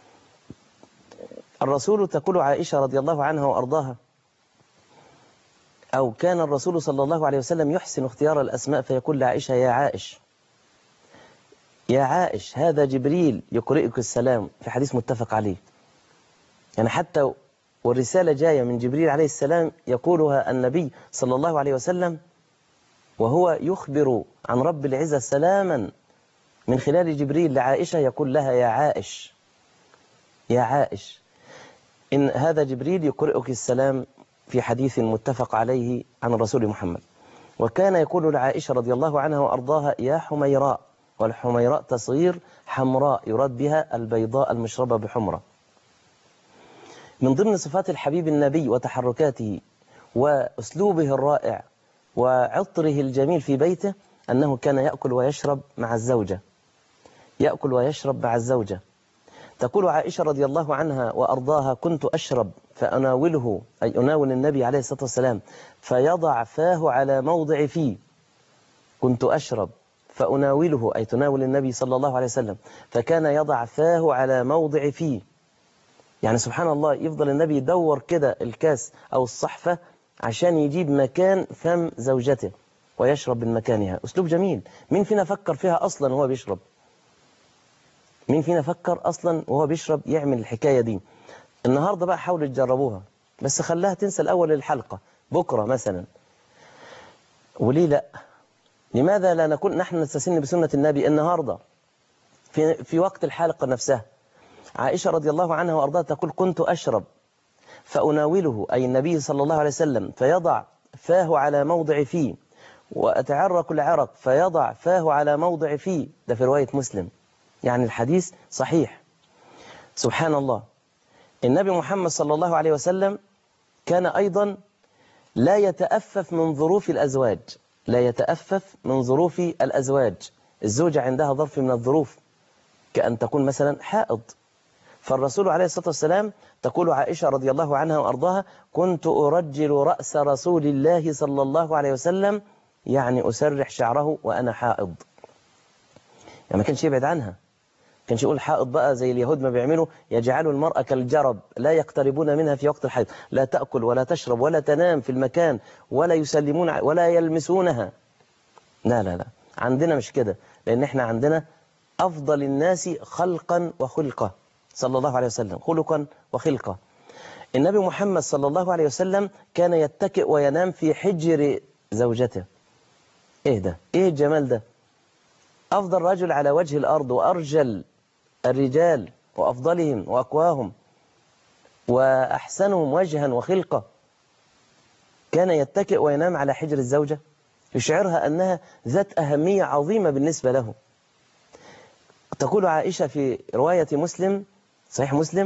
الرسول تقول عائشة رضي الله عنها وأرضاها، أو كان الرسول صلى الله عليه وسلم يحسن اختيار الأسماء فيقول لعائشة يا عائش، يا عائش هذا جبريل يقرئك السلام، في حديث متفق عليه. يعني حتى والرسالة جاية من جبريل عليه السلام يقولها النبي صلى الله عليه وسلم وهو يخبر عن رب العزة سلاما من خلال جبريل لعائشة، يقول لها يا عائش، يا عائش إن هذا جبريل يقرئك السلام، في حديث متفق عليه عن الرسول محمد. وكان يقول لعائشة رضي الله عنها وأرضاها يا حميراء، والحميراء تصغير حمراء يراد بها البيضاء المشربة بحمرة. من ضمن صفات الحبيب النبي وتحركاته وأسلوبه الرائع وعطره الجميل في بيته أنه كان يأكل ويشرب مع الزوجة، يأكل ويشرب مع الزوجة. تقول عائشة رضي الله عنها وأرضاها كنت أشرب فأناوله، أي أناول النبي عليه الصلاة والسلام فيضع فاه على موضع فيه. كنت أشرب فأناوله، أي تناول النبي صلى الله عليه وسلم، فكان يضع فاه على موضع فيه. يعني سبحان الله، يفضل النبي يدور كده الكاس أو الصحفة عشان يجيب مكان فم زوجته ويشرب من مكانها. أسلوب جميل. مين فينا فكر فيها أصلا وهو بيشرب؟ مين فينا فكر أصلا وهو بيشرب يعمل الحكاية دي؟ النهاردة بقى حاولوا تجربوها، بس خلاها تنسى الأول الحلقة بكرة مثلا. وليه لا؟ لماذا لا نكون نحن نستسن بسنة النبي النهاردة في, في وقت الحلقة نفسها؟ عائشة رضي الله عنها وأرضاها تقول كنت أشرب فأناوله، أي النبي صلى الله عليه وسلم، فيضع فاه على موضع فيه، وأتعرق العرق فيضع فاه على موضع فيه. ده في رواية مسلم، يعني الحديث صحيح. سبحان الله. النبي محمد صلى الله عليه وسلم كان أيضا لا يتأفف من ظروف الأزواج، لا يتأفف من ظروف الأزواج. الزوجة عندها ظرف من الظروف، كأن تكون مثلا حائض، فالرسول عليه الصلاة والسلام تقول عائشة رضي الله عنها وأرضاها كنت أرجل رأس رسول الله صلى الله عليه وسلم، يعني أسرح شعره وأنا حائض. يعني ما كانش يبعد عنها، كانش يقول حائض بقى زي اليهود ما بيعملوا، يجعلوا المرأة كالجرب لا يقتربون منها في وقت الحيض، لا تأكل ولا تشرب ولا تنام في المكان ولا يسلمون ولا يلمسونها. لا لا لا، عندنا مش كده، لأن احنا عندنا أفضل الناس خلقا وخلقا صلى الله عليه وسلم، خلقا وخلقا. النبي محمد صلى الله عليه وسلم كان يتكئ وينام في حجر زوجته. ايه ده؟ ايه الجمال ده؟ أفضل رجل على وجه الأرض وأرجل الرجال وأفضلهم وأقواهم وأحسنهم وجها وخلقة كان يتكئ وينام على حجر الزوجة، يشعرها أنها ذات أهمية عظيمة بالنسبة له. تقول عائشة في رواية مسلم، صحيح مسلم،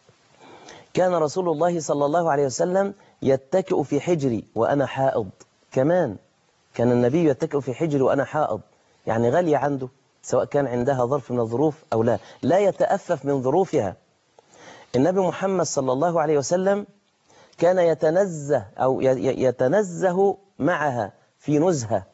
كان رسول الله صلى الله عليه وسلم يتكئ في حجري وأنا حائض. كمان كان النبي يتكئ في حجري وأنا حائض، يعني غالية عنده سواء كان عندها ظرف من الظروف أو لا، لا يتأفف من ظروفها. النبي محمد صلى الله عليه وسلم كان يتنزه أو يتنزه معها في نزهة.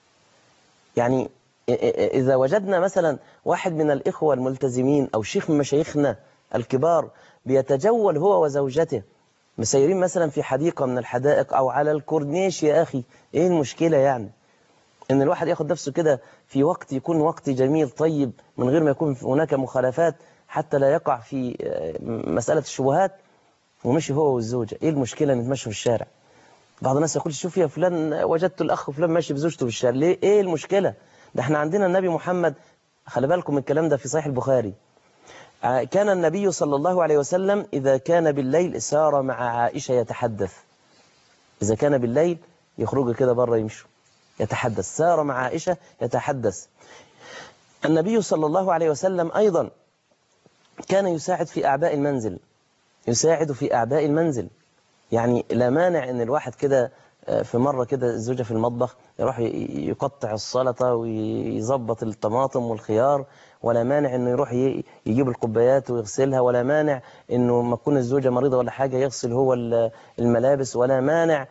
يعني إذا وجدنا مثلا واحد من الإخوة الملتزمين أو شيخ من مشايخنا الكبار بيتجول هو وزوجته مسيرين مثلا في حديقة من الحدائق أو على الكورنيش، يا أخي إيه المشكلة يعني إن الواحد ياخد نفسه كده في وقت يكون وقت جميل طيب من غير ما يكون هناك مخالفات حتى لا يقع في مسألة الشبهات، ومشي هو والزوجة. إيه المشكلة إن يتمشوا في الشارع؟ بعض الناس يقول شوف يا فلان وجدت الأخ فلان ماشي بزوجته في الشارع، ليه؟ إيه المشكلة؟ ده احنا عندنا النبي محمد، خلي بالكم الكلام ده في صحيح البخاري، كان النبي صلى الله عليه وسلم إذا كان بالليل سار مع عائشة يتحدث. إذا كان بالليل يخرجوا كده بره يمشوا يتحدث، سار مع عائشة يتحدث. النبي صلى الله عليه وسلم أيضا كان يساعد في أعباء المنزل، يساعد في أعباء المنزل. يعني لا مانع أن الواحد كده في مرة كده الزوجة في المطبخ يروح يقطع السلطة ويظبط الطماطم والخيار، ولا مانع أنه يروح يجيب الكوبايات ويغسلها، ولا مانع أنه ما تكون الزوجة مريضة ولا حاجة يغسل هو الملابس، ولا مانع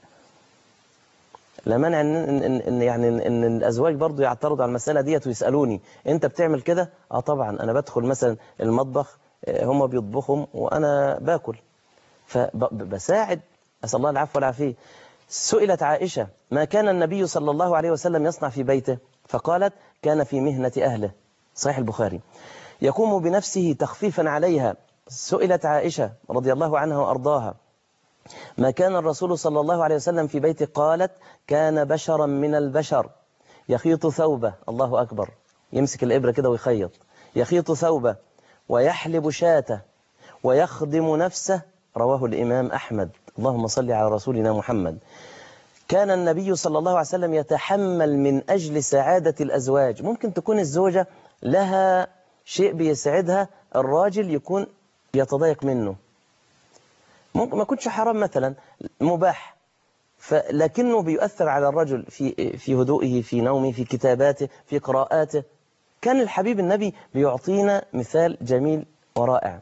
لا مانع ان ان ان يعني ان الازواج برضو يعترضوا على المساله ديت ويسالوني انت بتعمل كده؟ اه طبعا انا بدخل مثلا المطبخ هم بيطبخهم وانا باكل فبساعد، اسال الله العفو والعافيه. سئلت عائشه ما كان النبي صلى الله عليه وسلم يصنع في بيته؟ فقالت كان في مهنه اهله، صحيح البخاري، يقوم بنفسه تخفيفا عليها. سئلت عائشه رضي الله عنها وارضاها ما كان الرسول صلى الله عليه وسلم في بيته؟ قالت كان بشرا من البشر يخيط ثوبه، الله أكبر، يمسك الإبرة كده ويخيط، يخيط ثوبه ويحلب شاته ويخدم نفسه، رواه الإمام أحمد. اللهم صل على رسولنا محمد. كان النبي صلى الله عليه وسلم يتحمل من أجل سعادة الأزواج. ممكن تكون الزوجة لها شيء بيسعدها، الراجل يكون يتضايق منه، ممكن ما يكونش حرام مثلا، مباح، لكنه بيؤثر على الرجل في في هدوئه، في نومه، في كتاباته، في قراءاته. كان الحبيب النبي بيعطينا مثال جميل ورائع.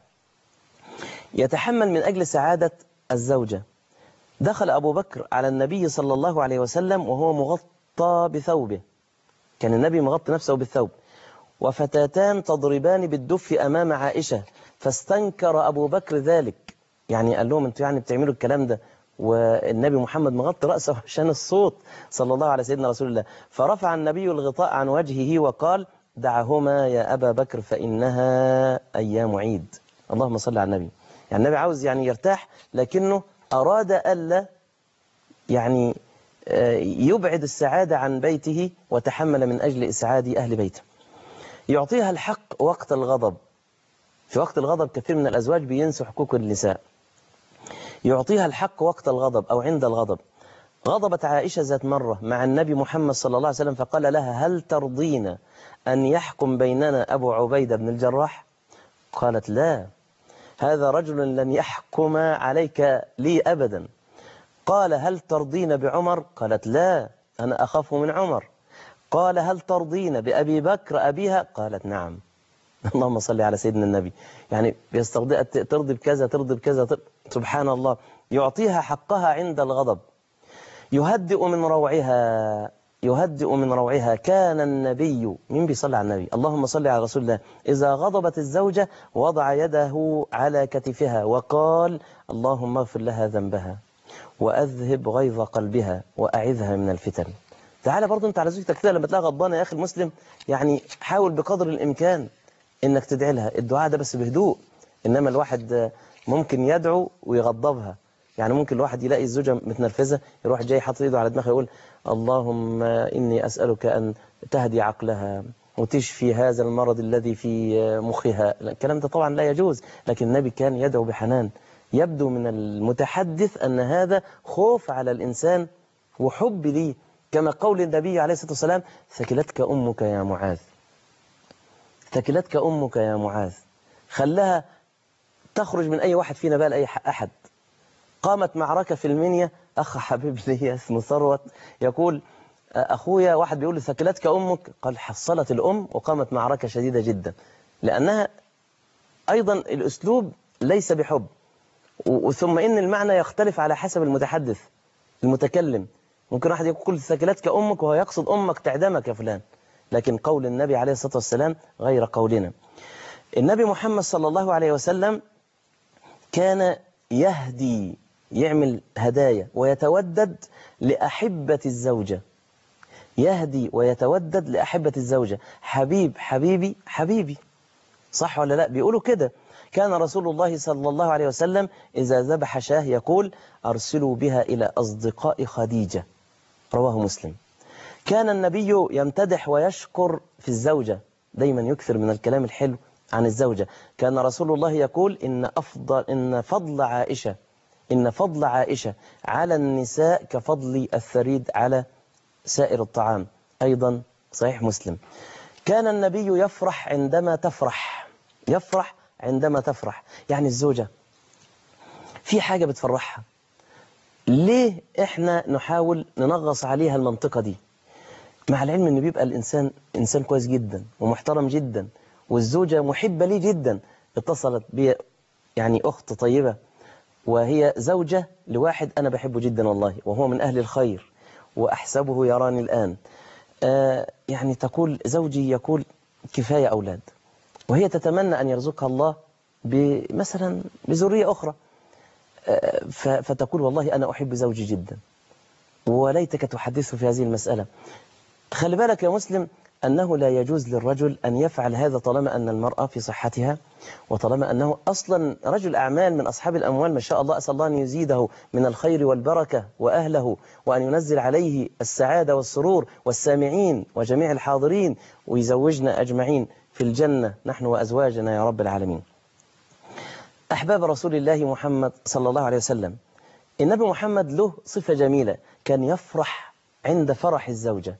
يتحمل من أجل سعادة الزوجة. دخل أبو بكر على النبي صلى الله عليه وسلم وهو مغطى بثوبه، كان النبي مغطي نفسه بالثوب، وفتاتان تضربان بالدف أمام عائشة، فاستنكر أبو بكر ذلك. يعني قال لهم انتوا يعني بتعملوا الكلام ده والنبي محمد مغطي رأسه عشان الصوت صلى الله على سيدنا رسول الله. فرفع النبي الغطاء عن وجهه وقال دعهما يا أبا بكر فإنها أيام عيد. اللهم صل على النبي. يعني النبي عاوز يعني يرتاح، لكنه أراد ألا يعني يبعد السعادة عن بيته، وتحمل من أجل إسعاد أهل بيته. يعطيها الحق وقت الغضب. في وقت الغضب كثير من الأزواج بينسوا حقوق النساء. يعطيها الحق وقت الغضب أو عند الغضب. غضبت عائشة ذات مرة مع النبي محمد صلى الله عليه وسلم فقال لها هل ترضين أن يحكم بيننا أبو عبيدة بن الجراح؟ قالت لا، هذا رجل لن يحكم عليك لي أبدا. قال هل ترضين بعمر؟ قالت لا، أنا أخاف من عمر. قال هل ترضين بأبي بكر أبيها؟ قالت نعم. اللهم صل على سيدنا النبي. يعني بيسترضي ترضي بكذا ترضي بكذا ترضي. سبحان الله. يعطيها حقها عند الغضب. يهدئ من روعها، يهدئ من روعها. كان النبي، مين بيصلي على النبي؟ اللهم صل على رسول الله. إذا غضبت الزوجة وضع يده على كتفها وقال اللهم اغفر لها ذنبها وأذهب غيظ قلبها وأعذها من الفتن. تعالى برضو انت على زوجتك كده لما تلاقي غضبانه يا أخي المسلم، يعني حاول بقدر الإمكان إنك تدعي لها. الدعاء ده بس بهدوء، إنما الواحد ممكن يدعو ويغضبها. يعني ممكن الواحد يلاقي الزوجة متنرفزة يروح جاي حاطط ايده على دماغها يقول اللهم إني أسألك أن تهدي عقلها وتشفي هذا المرض الذي في مخها. الكلام ده طبعا لا يجوز، لكن النبي كان يدعو بحنان. يبدو من المتحدث أن هذا خوف على الإنسان وحب ليه، كما قول النبي عليه الصلاة والسلام ثكلتك أمك يا معاذ، ثكلتك أمك يا معاذ. خلاها تخرج من أي واحد فينا بقى لأي أحد. قامت معركة في المنيا، أخ حبيب لي اسمه ثروت يقول أخويا واحد بيقول ثكلتك أمك، قال حصلت الأم وقامت معركة شديدة جدا، لأنها أيضا الأسلوب ليس بحب، وثم إن المعنى يختلف على حسب المتحدث المتكلم. ممكن واحد يقول ثكلتك أمك وهو يقصد أمك تعدمك يا فلان، لكن قول النبي عليه الصلاة والسلام غير قولنا. النبي محمد صلى الله عليه وسلم كان يهدي، يعمل هدايا ويتودد لأحبة الزوجة، يهدي ويتودد لأحبة الزوجة. حبيب حبيبي حبيبي، صح ولا لا؟ بيقولوا كده. كان رسول الله صلى الله عليه وسلم إذا ذبح شاه يقول أرسلوا بها إلى أصدقاء خديجة، رواه مسلم. كان النبي يمتدح ويشكر في الزوجة، دايما يكثر من الكلام الحلو عن الزوجة. كان رسول الله يقول إن أفضل إن فضل عائشة إن فضل عائشة على النساء كفضل الثريد على سائر الطعام، أيضا صحيح مسلم. كان النبي يفرح عندما تفرح يفرح عندما تفرح يعني الزوجة في حاجة بتفرحها، ليه إحنا نحاول ننغص عليها المنطقة دي؟ مع العلم إن بيبقى الإنسان إنسان كويس جدا ومحترم جدا، والزوجة محبة ليه جدا. اتصلت بي يعني أخت طيبة، وهي زوجة لواحد أنا بحبه جدا والله، وهو من أهل الخير وأحسبه يراني الآن. آه يعني تقول زوجي يقول كفاية أولاد، وهي تتمنى أن يرزقها الله مثلا بذرية أخرى. آه فتقول والله أنا أحب زوجي جدا، وليتك تحدثه في هذه المسألة. خلي بالك يا مسلم أنه لا يجوز للرجل أن يفعل هذا طالما أن المرأة في صحتها، وطالما أنه أصلا رجل أعمال من أصحاب الأموال ما شاء الله، أسأل الله أن يزيده من الخير والبركة وأهله، وأن ينزل عليه السعادة والسرور والسامعين وجميع الحاضرين، ويزوجنا أجمعين في الجنة نحن وأزواجنا يا رب العالمين. أحباب رسول الله محمد صلى الله عليه وسلم، النبي محمد له صفة جميلة، كان يفرح عند فرح الزوجة.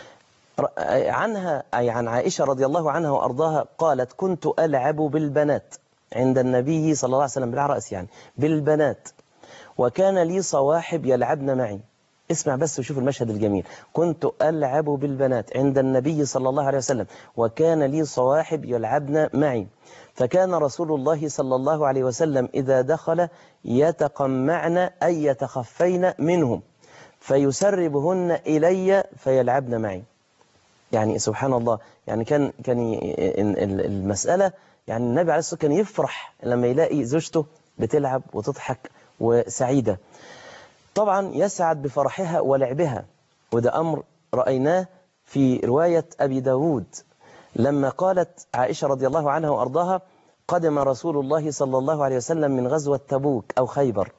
عنها أي عن عائشة رضي الله عنها وأرضاها قالت كنت ألعب بالبنات عند النبي صلى الله عليه وسلم، بالعرأس يعني بالبنات، وكان لي صواحب يلعبن معي. اسمع بس وشوف المشهد الجميل. كنت ألعب بالبنات عند النبي صلى الله عليه وسلم، وكان لي صواحب يلعبن معي، فكان رسول الله صلى الله عليه وسلم إذا دخل يتقمعن أي يتخفين منهم فيسربهن إلي فيلعبن معي. يعني سبحان الله، يعني كان كان المسألة يعني النبي عليه الصلاة والسلام كان يفرح لما يلاقي زوجته بتلعب وتضحك وسعيدة. طبعا يسعد بفرحها ولعبها، وده أمر رأيناه في رواية أبي داود لما قالت عائشة رضي الله عنها وأرضاها قدم رسول الله صلى الله عليه وسلم من غزوة تبوك أو خيبر،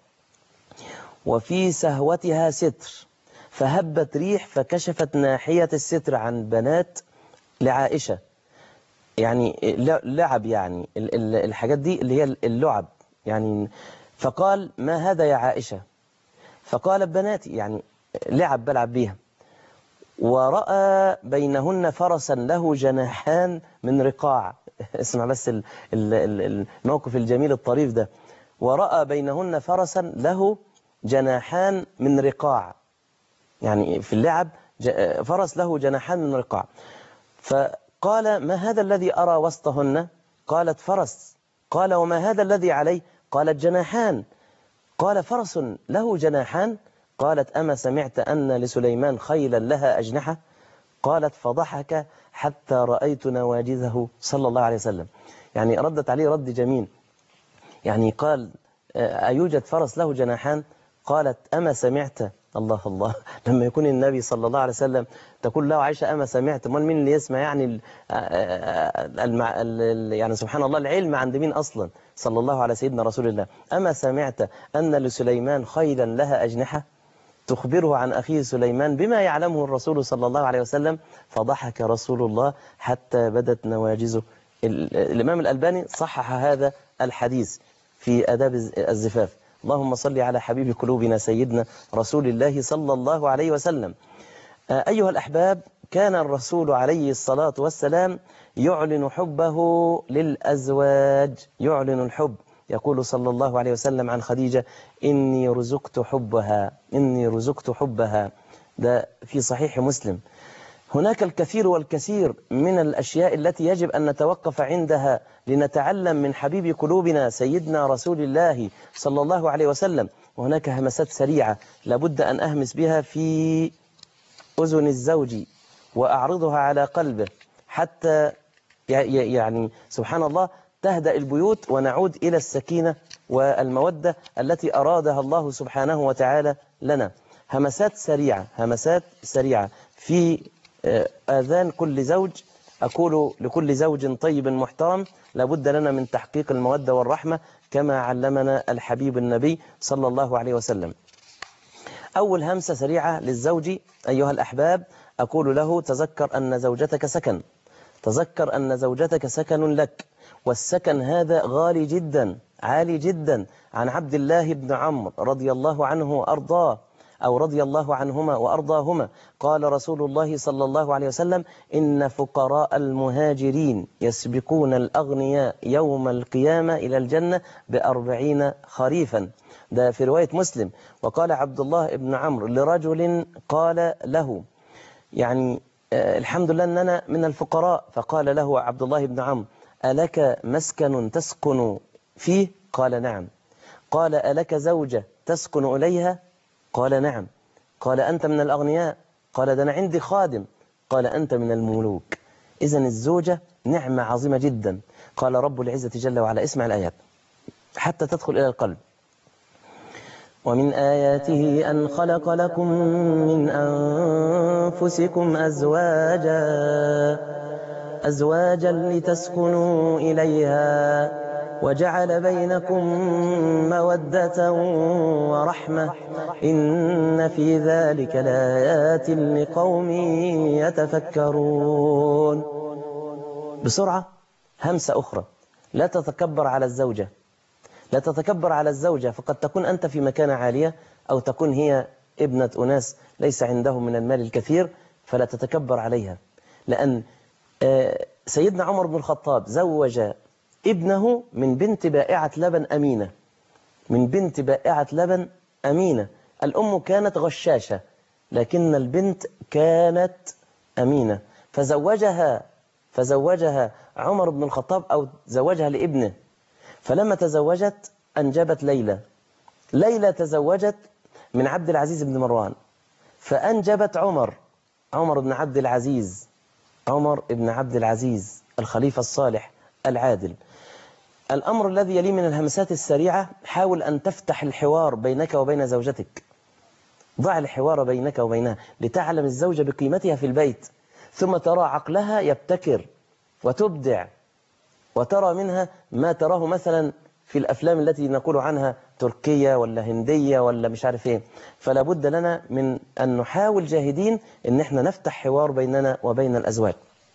وفي سهوتها ستر، فهبت ريح فكشفت ناحية الستر عن بنات لعائشة، يعني لعب، يعني الحاجات دي اللي هي اللعب يعني. فقال ما هذا يا عائشة؟ فقالت بناتي، يعني لعب بلعب بيها. ورأى بينهن فرسا له جناحان من رقاع. اسمع بس الموقف الجميل الطريف ده. ورأى بينهن فرسا له جناحان من رقاع، يعني في اللعب فرس له جناحان من رقاع. فقال ما هذا الذي أرى وسطهن؟ قالت فرس. قال وما هذا الذي عليه؟ قالت جناحان. قال فرس له جناحان؟ قالت أما سمعت أن لسليمان خيلا لها أجنحة؟ قالت فضحك حتى رأيت نواجذه صلى الله عليه وسلم. يعني ردت عليه رد جميل، يعني قال أيوجد فرس له جناحان؟ قالت أما سمعت، الله الله، لما يكون النبي صلى الله عليه وسلم تقول له عائشة أما سمعت، من مين اللي يسمع؟ يعني المع... يعني سبحان الله، العلم عند مين أصلا؟ صلى الله على سيدنا رسول الله. أما سمعت أن لسليمان خيلا لها أجنحة؟ تخبره عن أخيه سليمان بما يعلمه الرسول صلى الله عليه وسلم. فضحك رسول الله حتى بدت نواجزه. الإمام الألباني صحح هذا الحديث في آداب الزفاف. اللهم صل على حبيب قلوبنا سيدنا رسول الله صلى الله عليه وسلم. أيها الأحباب، كان الرسول عليه الصلاة والسلام يعلن حبه للأزواج، يعلن الحب. يقول صلى الله عليه وسلم عن خديجة إني رزقت حبها، إني رزقت حبها، ده في صحيح مسلم. هناك الكثير والكثير من الأشياء التي يجب أن نتوقف عندها لنتعلم من حبيب قلوبنا سيدنا رسول الله صلى الله عليه وسلم. وهناك همسات سريعة لابد أن أهمس بها في أذن الزوج وأعرضها على قلبه حتى يعني سبحان الله تهدأ البيوت ونعود إلى السكينة والمودة التي أرادها الله سبحانه وتعالى لنا. همسات سريعة، همسات سريعة في آذان كل زوج. أقول لكل زوج طيب محترم لابد لنا من تحقيق المودة والرحمة كما علمنا الحبيب النبي صلى الله عليه وسلم. أول همسة سريعة للزوج أيها الأحباب، أقول له تذكر أن زوجتك سكن، تذكر أن زوجتك سكن لك، والسكن هذا غالي جدا عالي جدا. عن عبد الله بن عمرو رضي الله عنه وأرضاه أو رضي الله عنهما وأرضاهما قال رسول الله صلى الله عليه وسلم: إن فقراء المهاجرين يسبقون الأغنياء يوم القيامة إلى الجنة بأربعين خريفا. ده في رواية مسلم. وقال عبد الله بن عمرو لرجل قال له يعني آه الحمد لله أن أنا من الفقراء، فقال له عبد الله بن عمرو: ألك مسكن تسكن فيه؟ قال نعم. قال: ألك زوجة تسكن إليها؟ قال نعم. قال: أنت من الأغنياء؟ قال: ده أنا عندي خادم. قال: أنت من الملوك. إذن الزوجة نعمة عظيمة جدا. قال رب العزة جل وعلا، اسمع الآيات حتى تدخل إلى القلب: ومن آياته أن خلق لكم من أنفسكم أزواجا أزواجا لتسكنوا إليها وجعل بينكم مودة ورحمة إن في ذلك لآيات لقوم يتفكرون. بسرعة همسة أخرى: لا تتكبر على الزوجة، لا تتكبر على الزوجة، فقد تكون أنت في مكانة عالية أو تكون هي ابنة أناس ليس عندهم من المال الكثير، فلا تتكبر عليها. لأن سيدنا عمر بن الخطاب زوج ابنه من بنت بائعة لبن أمينة، من بنت بائعة لبن أمينة. الأم كانت غشاشة لكن البنت كانت أمينة، فزوجها فزوجها عمر بن الخطاب أو زوجها لابنه. فلما تزوجت أنجبت ليلى. ليلى تزوجت من عبد العزيز بن مروان فأنجبت عمر عمر بن عبد العزيز عمر بن عبد العزيز الخليفة الصالح العادل. الأمر الذي يلي من الهمسات السريعة: حاول أن تفتح الحوار بينك وبين زوجتك. ضع الحوار بينك وبينها لتعلم الزوجة بقيمتها في البيت، ثم ترى عقلها يبتكر وتبدع، وترى منها ما تراه مثلا في الأفلام التي نقول عنها تركية ولا هندية ولا مش عارف ايه. فلا بد لنا من أن نحاول جاهدين أن احنا نفتح حوار بيننا وبين الأزواج.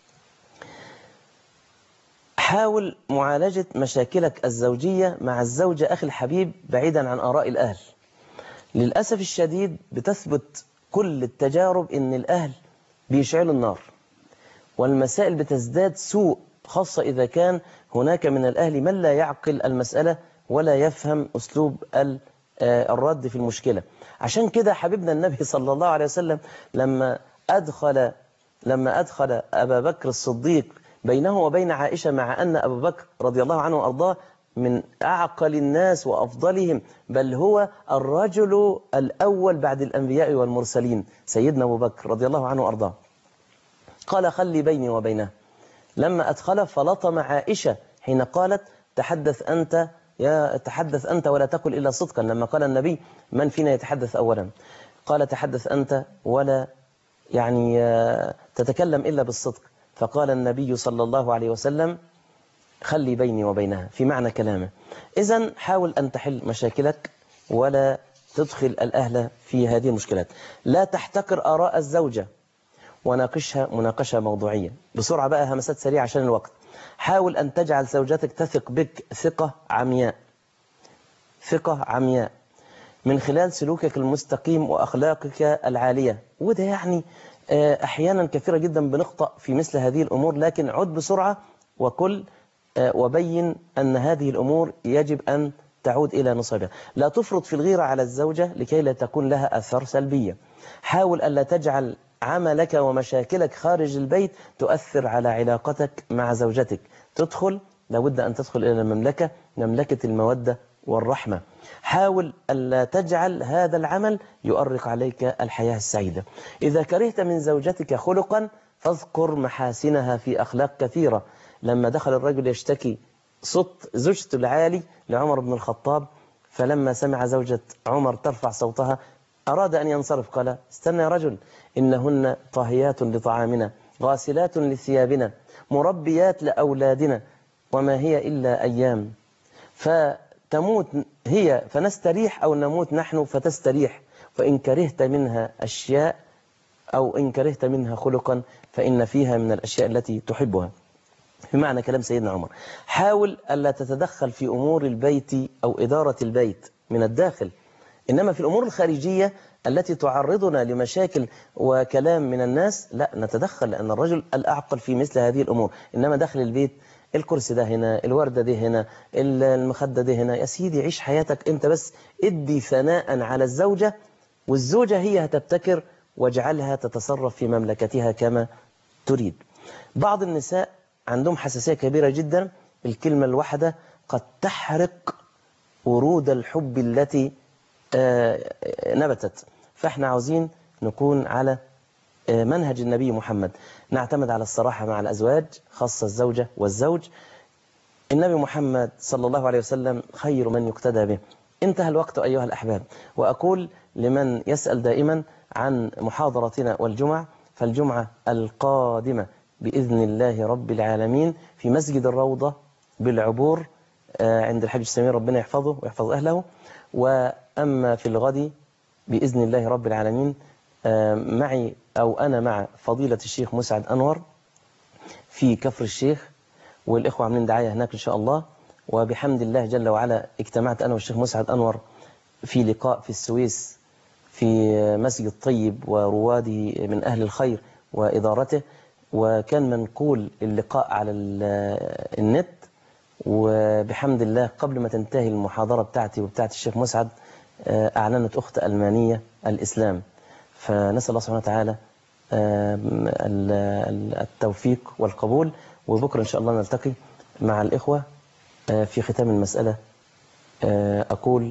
حاول معالجة مشاكلك الزوجية مع الزوجة أخي الحبيب بعيدا عن آراء الأهل. للأسف الشديد بتثبت كل التجارب أن الأهل بيشعلوا النار، والمسائل بتزداد سوء، خاصة إذا كان هناك من الأهل من لا يعقل المسألة ولا يفهم أسلوب الرد في المشكلة. عشان كده حبيبنا النبي صلى الله عليه وسلم لما أدخل لما أدخل أبا بكر الصديق بينه وبين عائشة، مع أن أبا بكر رضي الله عنه وأرضاه من أعقل الناس وأفضلهم، بل هو الرجل الأول بعد الأنبياء والمرسلين، سيدنا أبو بكر رضي الله عنه وأرضاه، قال: خلي بيني وبينه. لما أدخل فلطم عائشة حين قالت: تحدث أنت يا تحدث أنت ولا تقل إلا صدقا. لما قال النبي: من فينا يتحدث أولا؟ قال: تحدث أنت ولا يعني تتكلم إلا بالصدق. فقال النبي صلى الله عليه وسلم: خلي بيني وبينها، في معنى كلامه. إذن حاول أن تحل مشاكلك ولا تدخل الأهل في هذه المشكلات. لا تحتقر آراء الزوجة وناقشها مناقشة موضوعية. بسرعة بقى همسات سريعة عشان الوقت. حاول أن تجعل زوجتك تثق بك ثقة عمياء ثقة عمياء من خلال سلوكك المستقيم وأخلاقك العالية. وده يعني أحيانا كثيرة جدا بنخطأ في مثل هذه الأمور، لكن عد بسرعة وكل وبين أن هذه الأمور يجب أن تعود إلى نصابها. لا تفرط في الغيرة على الزوجة لكي لا تكون لها أثار سلبية. حاول ألا تجعل عملك ومشاكلك خارج البيت تؤثر على علاقتك مع زوجتك. تدخل لابد أن تدخل إلى المملكة، مملكة المودة والرحمة. حاول ألا تجعل هذا العمل يؤرق عليك الحياة السعيدة. إذا كرهت من زوجتك خلقا فاذكر محاسنها في أخلاق كثيرة. لما دخل الرجل يشتكي صوت زوجته العالي لعمر بن الخطاب، فلما سمع زوجة عمر ترفع صوتها أراد أن ينصرف، قال: استنى يا رجل، إنهن طاهيات لطعامنا، غاسلات لثيابنا، مربيات لأولادنا، وما هي إلا أيام، فتموت هي فنستريح أو نموت نحن فتستريح. فإن كرهت منها أشياء أو إن كرهت منها خلقا فإن فيها من الأشياء التي تحبها. بمعنى كلام سيدنا عمر، حاول ألا تتدخل في أمور البيت أو إدارة البيت من الداخل، إنما في الأمور الخارجية التي تعرضنا لمشاكل وكلام من الناس لا نتدخل، لأن الرجل الأعقل في مثل هذه الأمور. إنما داخل البيت الكرسي ده هنا، الوردة دي هنا، المخدة دي هنا، يا سيدي عيش حياتك أنت، بس ادي ثناء على الزوجة، والزوجة هي هتبتكر واجعلها تتصرف في مملكتها كما تريد. بعض النساء عندهم حساسية كبيرة جدا، الكلمة الواحدة قد تحرق ورود الحب التي نبتت. فاحنا عاوزين نكون على منهج النبي محمد، نعتمد على الصراحة مع الأزواج، خاصة الزوجة والزوج. النبي محمد صلى الله عليه وسلم خير من يقتدى به. انتهى الوقت أيها الأحباب، وأقول لمن يسأل دائما عن محاضرتنا والجمعة، فالجمعة القادمة بإذن الله رب العالمين في مسجد الروضة بالعبور عند الحاج سمير، ربنا يحفظه ويحفظ أهله. وأما في الغد بإذن الله رب العالمين معي أو أنا مع فضيلة الشيخ مسعد أنور في كفر الشيخ، والإخوة عاملين دعاية هناك إن شاء الله. وبحمد الله جل وعلا اجتمعت أنا والشيخ مسعد أنور في لقاء في السويس في مسجد طيب ورواده من أهل الخير وإدارته، وكان منقول اللقاء على النت. وبحمد الله قبل ما تنتهي المحاضرة بتاعتي وبتاعت الشيخ مسعد أعلنت أخت ألمانية الإسلام، فنسأل الله سبحانه وتعالى التوفيق والقبول. وبكرة إن شاء الله نلتقي مع الإخوة. في ختام المسألة أقول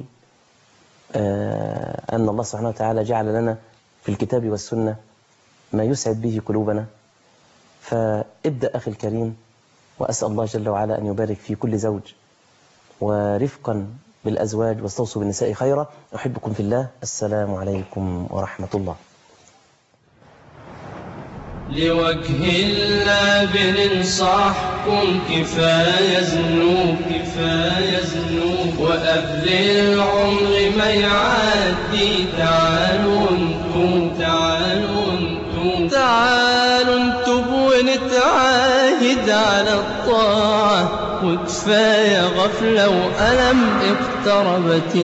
أن الله سبحانه وتعالى جعل لنا في الكتاب والسنة ما يسعد به قلوبنا، فابدأ أخي الكريم، وأسأل الله جل وعلا أن يبارك في كل زوج، ورفقا بالأزواج، واستوصوا بالنساء خيرا. أحبكم في الله، السلام عليكم ورحمة الله. لوجه الله بننصحكم كفاية ذنوب كفاية ذنوب، وقبل العمر ما يعدي تعالوا انتم تعالوا انتم تعالوا انتم ونتعاهد على الطاعة، وكفاية غفلة وألم اقتربت